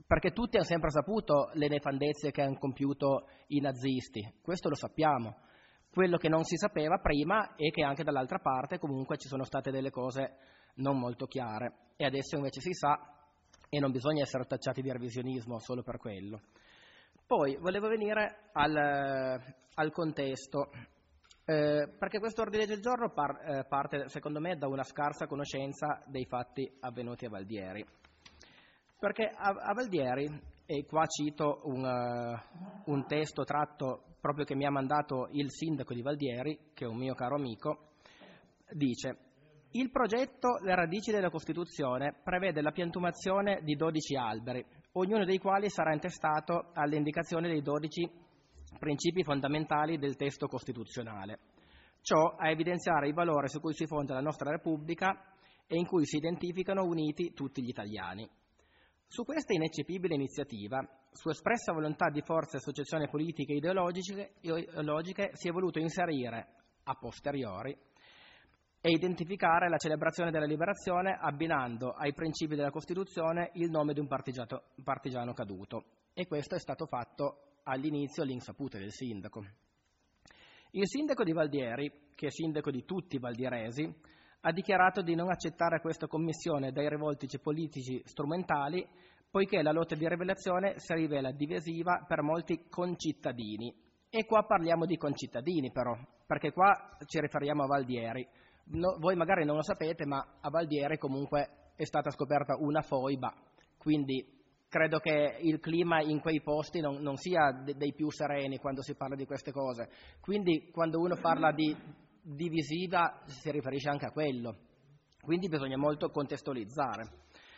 perché tutti hanno sempre saputo le nefandezze che hanno compiuto i nazisti, questo lo sappiamo. Quello che non si sapeva prima è che anche dall'altra parte comunque ci sono state delle cose non molto chiare, e adesso invece si sa, e non bisogna essere tacciati di revisionismo solo per quello. Poi volevo venire al, al contesto, eh, perché questo ordine del giorno par, eh, parte secondo me da una scarsa conoscenza dei fatti avvenuti a Valdieri. Perché a, a Valdieri, e qua cito un, uh, un testo tratto proprio che mi ha mandato il sindaco di Valdieri, che è un mio caro amico, dice: il progetto Le radici della Costituzione prevede la piantumazione di dodici alberi, ognuno dei quali sarà intestato alle indicazioni dei dodici principi fondamentali del testo costituzionale. Ciò a evidenziare i valori su cui si fonda la nostra Repubblica e in cui si identificano uniti tutti gli italiani. Su questa ineccepibile iniziativa, su espressa volontà di forze e associazioni politiche e ideologiche, ideologiche, si è voluto inserire, a posteriori, e identificare la celebrazione della liberazione abbinando ai principi della Costituzione il nome di un partigiano caduto. E questo è stato fatto all'inizio all'insaputa del sindaco. Il sindaco di Valdieri, che è sindaco di tutti i valdieresi, ha dichiarato di non accettare questa commissione dai rivoltici politici strumentali, poiché la lotta di ribellione si rivela divisiva per molti concittadini. E qua parliamo di concittadini però, perché qua ci riferiamo a Valdieri. No, voi magari non lo sapete, ma a Valdieri comunque è stata scoperta una foiba, quindi credo che il clima in quei posti non, non sia de, dei più sereni quando si parla di queste cose. Quindi quando uno parla di divisiva si riferisce anche a quello, quindi bisogna molto contestualizzare.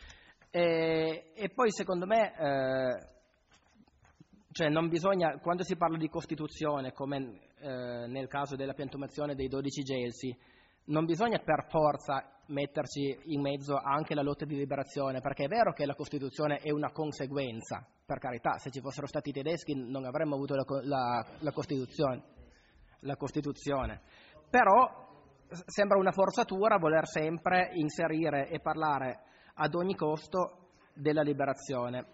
E, e poi secondo me eh, cioè non bisogna, quando si parla di Costituzione, come eh, nel caso della piantumazione dei dodici gelsi, non bisogna per forza metterci in mezzo anche la lotta di liberazione, perché è vero che la Costituzione è una conseguenza, per carità, se ci fossero stati i tedeschi non avremmo avuto la, la, la Costituzione, la Costituzione. Però sembra una forzatura voler sempre inserire e parlare ad ogni costo della liberazione.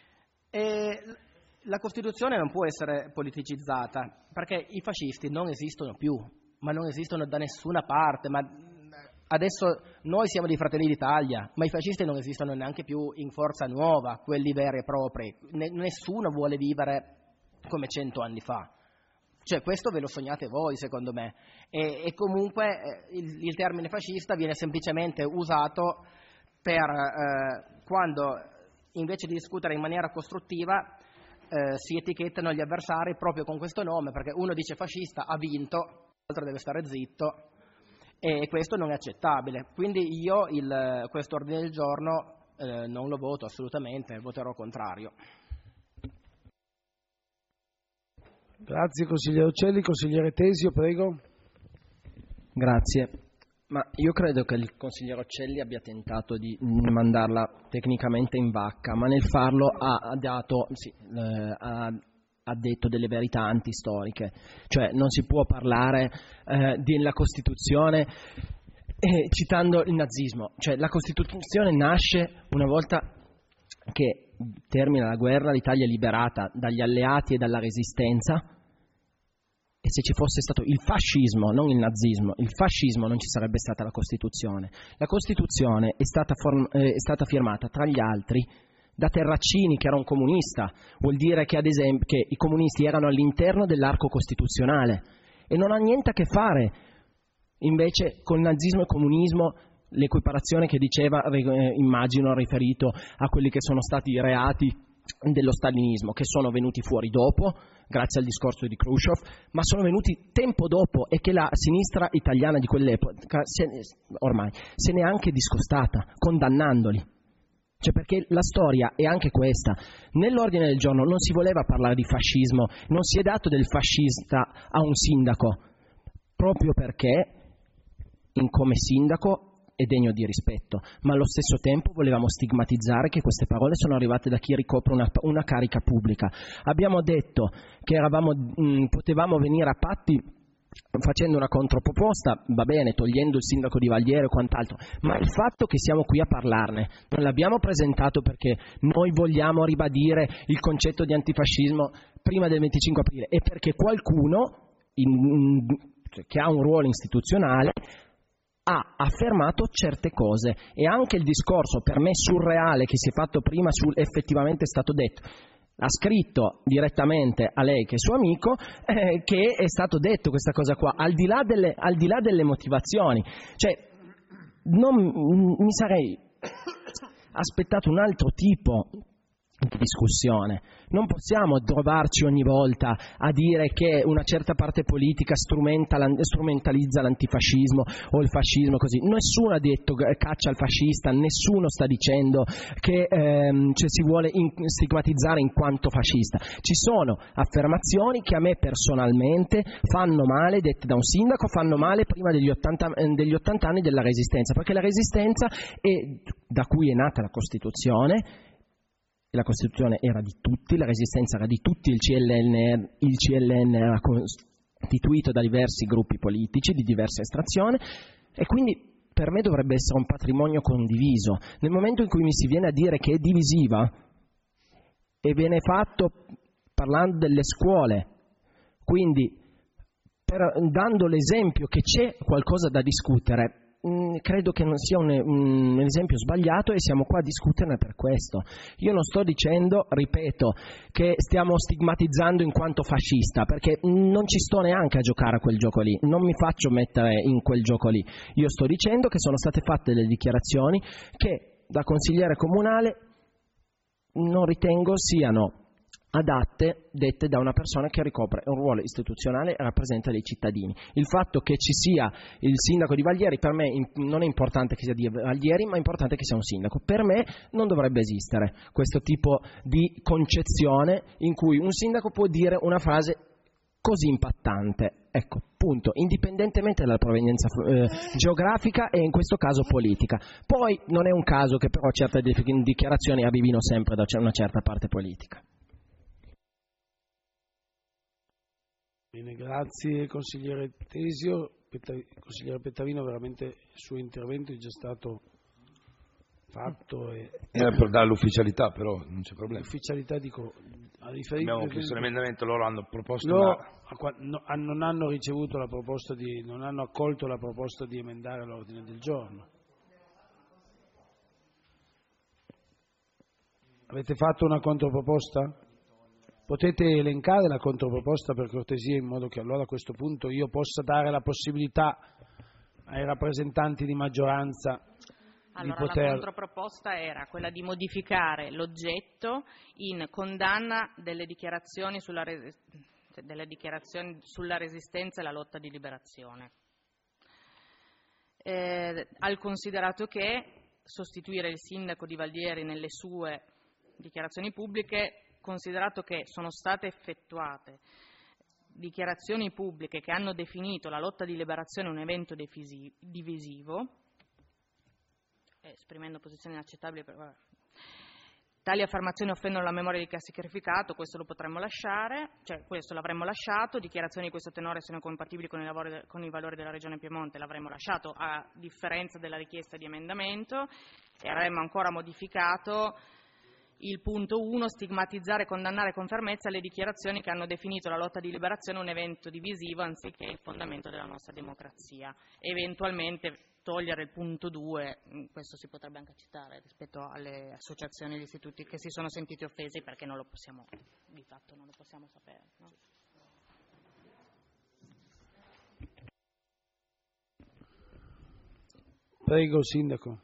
E la Costituzione non può essere politicizzata, perché i fascisti non esistono più, ma non esistono da nessuna parte. Ma adesso noi siamo di Fratelli d'Italia, ma i fascisti non esistono neanche più in Forza Nuova, quelli veri e propri. Nessuno vuole vivere come cento anni fa. Cioè questo ve lo sognate voi, secondo me, e, e comunque eh, il, il termine fascista viene semplicemente usato per eh, quando invece di discutere in maniera costruttiva eh, si etichettano gli avversari proprio con questo nome, perché uno dice fascista, ha vinto, l'altro deve stare zitto, e questo non è accettabile. Quindi io il, questo ordine del giorno eh, non lo voto assolutamente, voterò contrario. Grazie consigliere Uccelli. Consigliere Tesio, prego. Grazie. Ma io credo che il consigliere Uccelli abbia tentato di mandarla tecnicamente in vacca, ma nel farlo ha, ha, dato, sì, eh, ha, ha detto delle verità antistoriche. Cioè non si può parlare eh, della Costituzione eh, citando il nazismo. Cioè la Costituzione nasce una volta che termina la guerra, l'Italia è liberata dagli alleati e dalla resistenza, e se ci fosse stato il fascismo, non il nazismo, il fascismo, non ci sarebbe stata la Costituzione. La Costituzione è stata, form- eh, è stata firmata, tra gli altri, da Terracini, che era un comunista. Vuol dire che, ad esempio, che i comunisti erano all'interno dell'arco costituzionale, e non ha niente a che fare invece con nazismo e comunismo. L'equiparazione che diceva, eh, immagino riferito a quelli che sono stati i reati dello stalinismo, che sono venuti fuori dopo, grazie al discorso di Khrushchev, ma sono venuti tempo dopo, e che la sinistra italiana di quell'epoca se, ormai se ne è anche discostata, condannandoli. Cioè, perché la storia è anche questa. Nell'ordine del giorno non si voleva parlare di fascismo, non si è dato del fascista a un sindaco, proprio perché in come sindaco è degno di rispetto, ma allo stesso tempo volevamo stigmatizzare che queste parole sono arrivate da chi ricopre una, una carica pubblica. Abbiamo detto che eravamo, mh, potevamo venire a patti facendo una controproposta, va bene, togliendo il sindaco di Valdiere e quant'altro, ma il fatto che siamo qui a parlarne, non l'abbiamo presentato perché noi vogliamo ribadire il concetto di antifascismo prima del venticinque aprile, e perché qualcuno in, che ha un ruolo istituzionale ha affermato certe cose, e anche il discorso per me surreale che si è fatto prima sul effettivamente è stato detto. Ha scritto direttamente a lei che è suo amico eh, che è stato detto questa cosa qua, al di là delle, al di là delle motivazioni. Cioè, non, mi sarei aspettato un altro tipo di discussione. Non possiamo trovarci ogni volta a dire che una certa parte politica strumentalizza l'antifascismo o il fascismo così. Nessuno ha detto caccia al fascista, nessuno sta dicendo che ehm, cioè, si vuole in, stigmatizzare in quanto fascista. Ci sono affermazioni che a me personalmente fanno male, dette da un sindaco, fanno male prima degli ottanta, degli ottanta anni della Resistenza, perché la Resistenza è, da cui è nata la Costituzione. La Costituzione era di tutti, la Resistenza era di tutti, il C L N, il C L N era costituito da diversi gruppi politici di diversa estrazione, e quindi per me dovrebbe essere un patrimonio condiviso. Nel momento in cui mi si viene a dire che è divisiva, e viene fatto parlando delle scuole, quindi per, dando l'esempio che c'è qualcosa da discutere, credo che non sia un, un esempio sbagliato, e siamo qua a discuterne per questo. Io non sto dicendo, ripeto, che stiamo stigmatizzando in quanto fascista, perché non ci sto neanche a giocare a quel gioco lì, non mi faccio mettere in quel gioco lì. Io sto dicendo che sono state fatte delle dichiarazioni che da consigliere comunale non ritengo siano adatte, dette da una persona che ricopre un ruolo istituzionale e rappresenta dei cittadini. Il fatto che ci sia il sindaco di Valdieri, per me non è importante che sia di Valdieri, ma è importante che sia un sindaco. Per me non dovrebbe esistere questo tipo di concezione in cui un sindaco può dire una frase così impattante. Ecco, punto, indipendentemente dalla provenienza eh, geografica e in questo caso politica. Poi non è un caso che però certe dichiarazioni arrivino sempre da una certa parte politica. Bene, grazie consigliere Tesio. Petta- consigliere Pettavino, veramente il suo intervento è già stato fatto. E... Era per dare l'ufficialità, però non c'è problema. L'ufficialità, dico, a riferire... Abbiamo chiesto l'emendamento, loro hanno proposto... Loro ma... no, non hanno ricevuto la proposta di... non hanno accolto la proposta di emendare l'ordine del giorno. Avete fatto una controproposta? Potete elencare la controproposta per cortesia, in modo che allora a questo punto io possa dare la possibilità ai rappresentanti di maggioranza allora, di poter... la controproposta era quella di modificare l'oggetto in condanna delle dichiarazioni sulla, res... delle dichiarazioni sulla resistenza e la lotta di liberazione, eh, al considerato che sostituire il sindaco di Valdieri nelle sue dichiarazioni pubbliche, considerato che sono state effettuate dichiarazioni pubbliche che hanno definito la lotta di liberazione un evento divisivo, esprimendo posizioni inaccettabili, per... tali affermazioni offendono la memoria di chi ha sacrificato, questo lo potremmo lasciare, cioè questo l'avremmo lasciato, dichiarazioni di questo tenore sono compatibili con i, lavori, con i valori della Regione Piemonte, l'avremmo lasciato, a differenza della richiesta di emendamento, e avremmo ancora modificato il punto uno, stigmatizzare e condannare con fermezza le dichiarazioni che hanno definito la lotta di liberazione un evento divisivo anziché il fondamento della nostra democrazia. Eventualmente togliere il punto due, questo si potrebbe anche citare rispetto alle associazioni e agli istituti che si sono sentiti offesi, perché non lo possiamo, di fatto non lo possiamo sapere. No? Prego, Sindaco.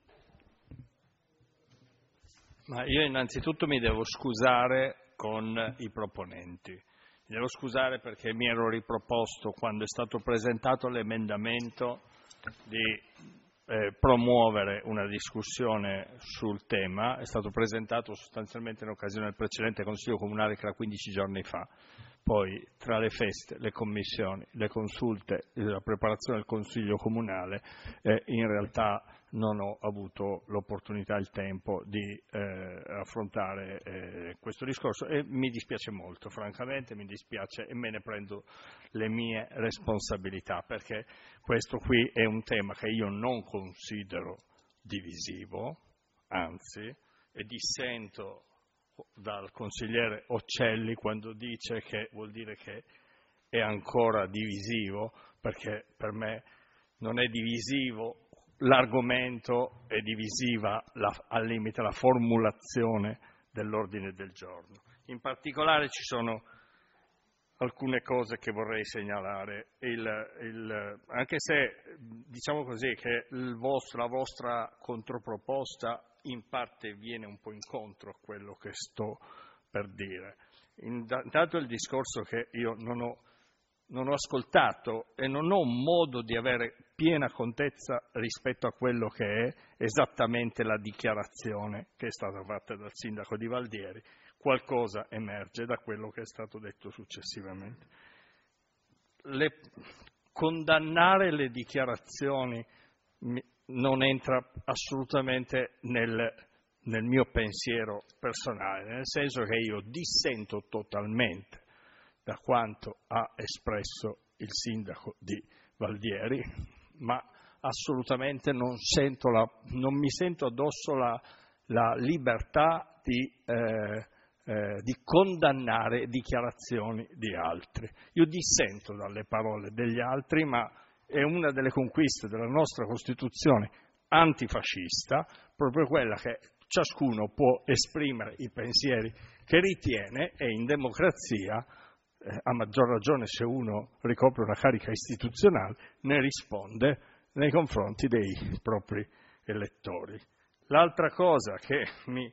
Ma io innanzitutto mi devo scusare con i proponenti. Mi devo scusare perché mi ero riproposto, quando è stato presentato l'emendamento, di eh, promuovere una discussione sul tema. È stato presentato sostanzialmente in occasione del precedente Consiglio Comunale, che era quindici giorni fa. poi tra le feste, le commissioni, le consulte, la preparazione del Consiglio Comunale, eh, in realtà non ho avuto l'opportunità e il tempo di eh, affrontare eh, questo discorso e mi dispiace molto, francamente mi dispiace e me ne prendo le mie responsabilità, perché questo qui è un tema che io non considero divisivo, anzi, e dissento dal consigliere Occelli quando dice che vuol dire che è ancora divisivo, perché per me non è divisivo l'argomento, è divisiva la, al limite la formulazione dell'ordine del giorno. In particolare ci sono alcune cose che vorrei segnalare, il, il, anche se diciamo così che il vostro, la vostra controproposta in parte viene un po' incontro a quello che sto per dire. Intanto il discorso che io non ho, non ho ascoltato e non ho modo di avere piena contezza rispetto a quello che è esattamente la dichiarazione che è stata fatta dal sindaco di Valdieri. Qualcosa emerge da quello che è stato detto successivamente. Le, condannare le dichiarazioni non entra assolutamente nel, nel mio pensiero personale, nel senso che io dissento totalmente da quanto ha espresso il sindaco di Valdieri, ma assolutamente non, sento la, non mi sento addosso la, la libertà di, eh, eh, di condannare dichiarazioni di altri. Io dissento dalle parole degli altri, ma è una delle conquiste della nostra Costituzione antifascista, proprio quella che ciascuno può esprimere i pensieri che ritiene e in democrazia, eh, a maggior ragione se uno ricopre una carica istituzionale, ne risponde nei confronti dei propri elettori. L'altra cosa che mi,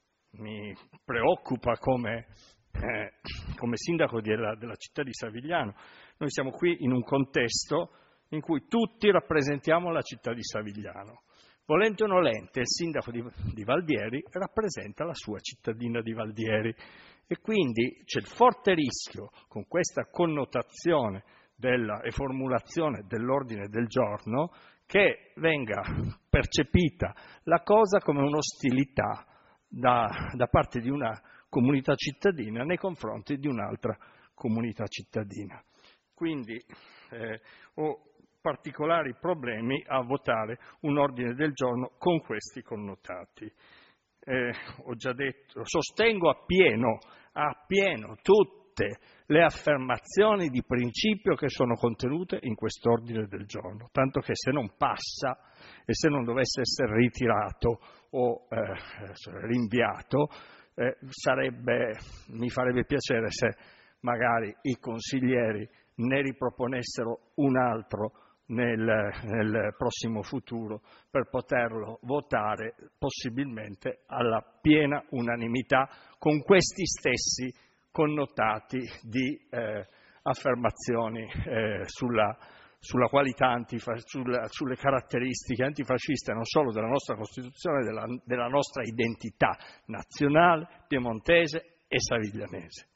mi preoccupa come, eh, come sindaco della, della città di Savigliano, noi siamo qui in un contesto in cui tutti rappresentiamo la città di Savigliano. Volente o nolente, il sindaco di, di Valdieri rappresenta la sua cittadina di Valdieri e quindi c'è il forte rischio, con questa connotazione della, e formulazione dell'ordine del giorno, che venga percepita la cosa come un'ostilità da, da parte di una comunità cittadina nei confronti di un'altra comunità cittadina. Quindi eh, ho particolari problemi a votare un ordine del giorno con questi connotati. Eh, ho già detto, sostengo appieno, appieno tutte le affermazioni di principio che sono contenute in quest'ordine del giorno, tanto che se non passa e se non dovesse essere ritirato o eh, rinviato, eh, sarebbe, mi farebbe piacere se magari i consiglieri ne riproponessero un altro Nel, nel prossimo futuro per poterlo votare possibilmente alla piena unanimità con questi stessi connotati di eh, affermazioni eh, sulla, sulla qualità antifa- sulla, sulle caratteristiche antifasciste non solo della nostra Costituzione, della, della nostra identità nazionale, piemontese e saviglianese.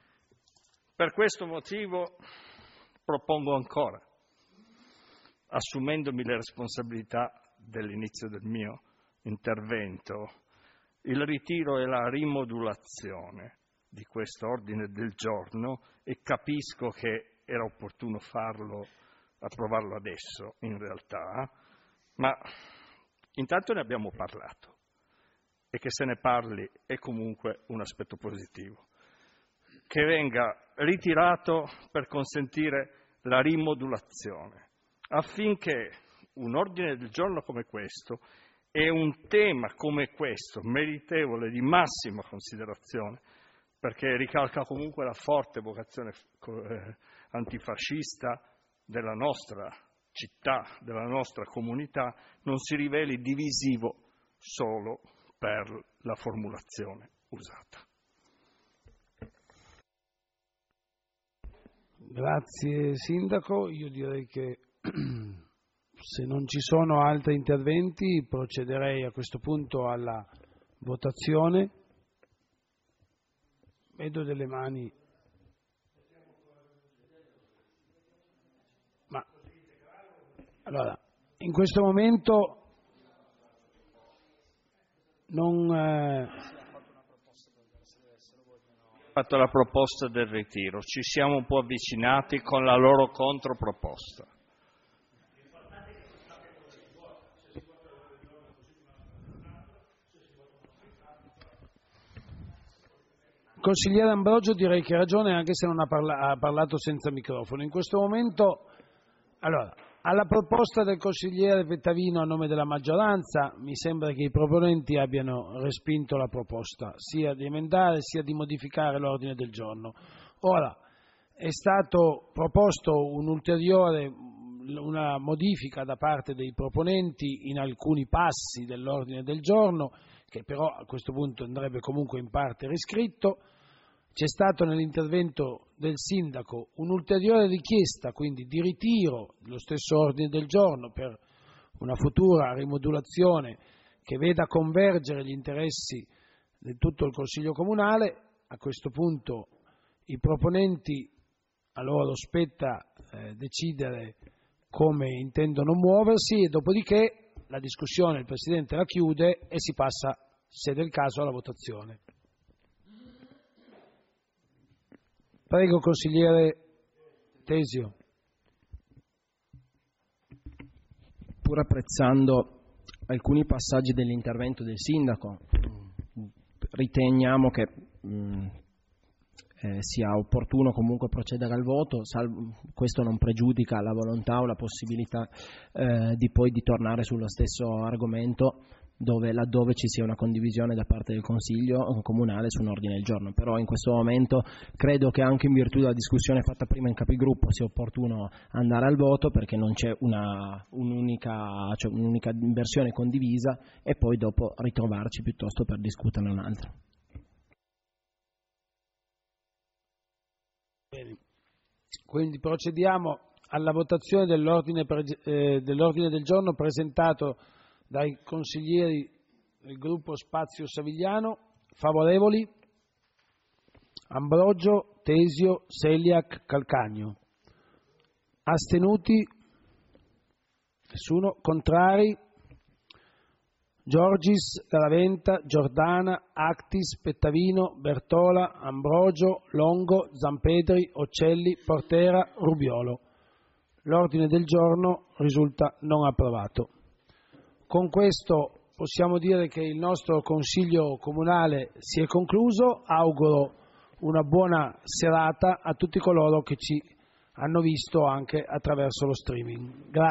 Per questo motivo propongo ancora, assumendomi le responsabilità dell'inizio del mio intervento, il ritiro e la rimodulazione di questo ordine del giorno, e capisco che era opportuno farlo, approvarlo adesso in realtà, ma intanto ne abbiamo parlato e che se ne parli è comunque un aspetto positivo. Che venga ritirato per consentire la rimodulazione, affinché un ordine del giorno come questo e un tema come questo, meritevole di massima considerazione, perché ricalca comunque la forte vocazione eh, antifascista della nostra città, della nostra comunità, non si riveli divisivo solo per la formulazione usata. Grazie Sindaco, io direi che se non ci sono altri interventi procederei a questo punto alla votazione. Vedo delle mani Allora, in questo momento non... Eh... fatto la proposta del ritiro, ci siamo un po' avvicinati con la loro controproposta. Consigliere Ambrogio, direi che ha ragione anche se non ha, parla- ha parlato senza microfono. In questo momento, allora, alla proposta del consigliere Pettavino a nome della maggioranza, mi sembra che i proponenti abbiano respinto la proposta, sia di emendare sia di modificare l'ordine del giorno. Ora, è stato proposto un'ulteriore, una modifica da parte dei proponenti in alcuni passi dell'ordine del giorno, che però a questo punto andrebbe comunque in parte riscritto. C'è stato nell'intervento del sindaco un'ulteriore richiesta, quindi di ritiro dello stesso ordine del giorno per una futura rimodulazione che veda convergere gli interessi di tutto il Consiglio Comunale. A questo punto i proponenti, a loro spetta eh, decidere come intendono muoversi e dopodiché la discussione il Presidente la chiude e si passa, se del caso, alla votazione. Prego, consigliere Tesio. Pur apprezzando alcuni passaggi dell'intervento del sindaco, riteniamo che mh, eh, sia opportuno comunque procedere al voto, salvo, questo non pregiudica la volontà o la possibilità eh, di poi di tornare sullo stesso argomento dove, laddove ci sia una condivisione da parte del Consiglio Comunale su un ordine del giorno. Però in questo momento credo che anche in virtù della discussione fatta prima in capigruppo sia opportuno andare al voto, perché non c'è una, un'unica, cioè un'unica versione condivisa e poi dopo ritrovarci piuttosto per discuterne un'altra. Bene. Quindi procediamo alla votazione dell'ordine, pre- eh, dell'ordine del giorno presentato dai consiglieri del gruppo Spazio Savigliano. Favorevoli? Ambrogio, Tesio, Seliac, Calcagno. Astenuti? Nessuno. Contrari? Giorgis, Garaventa, Giordana, Actis, Pettavino, Bertola, Ambrogio, Longo, Zampedri, Occelli, Portera, Rubiolo. L'ordine del giorno risulta non approvato. Con questo possiamo dire che il nostro Consiglio Comunale si è concluso. Auguro una buona serata a tutti coloro che ci hanno visto anche attraverso lo streaming. Grazie.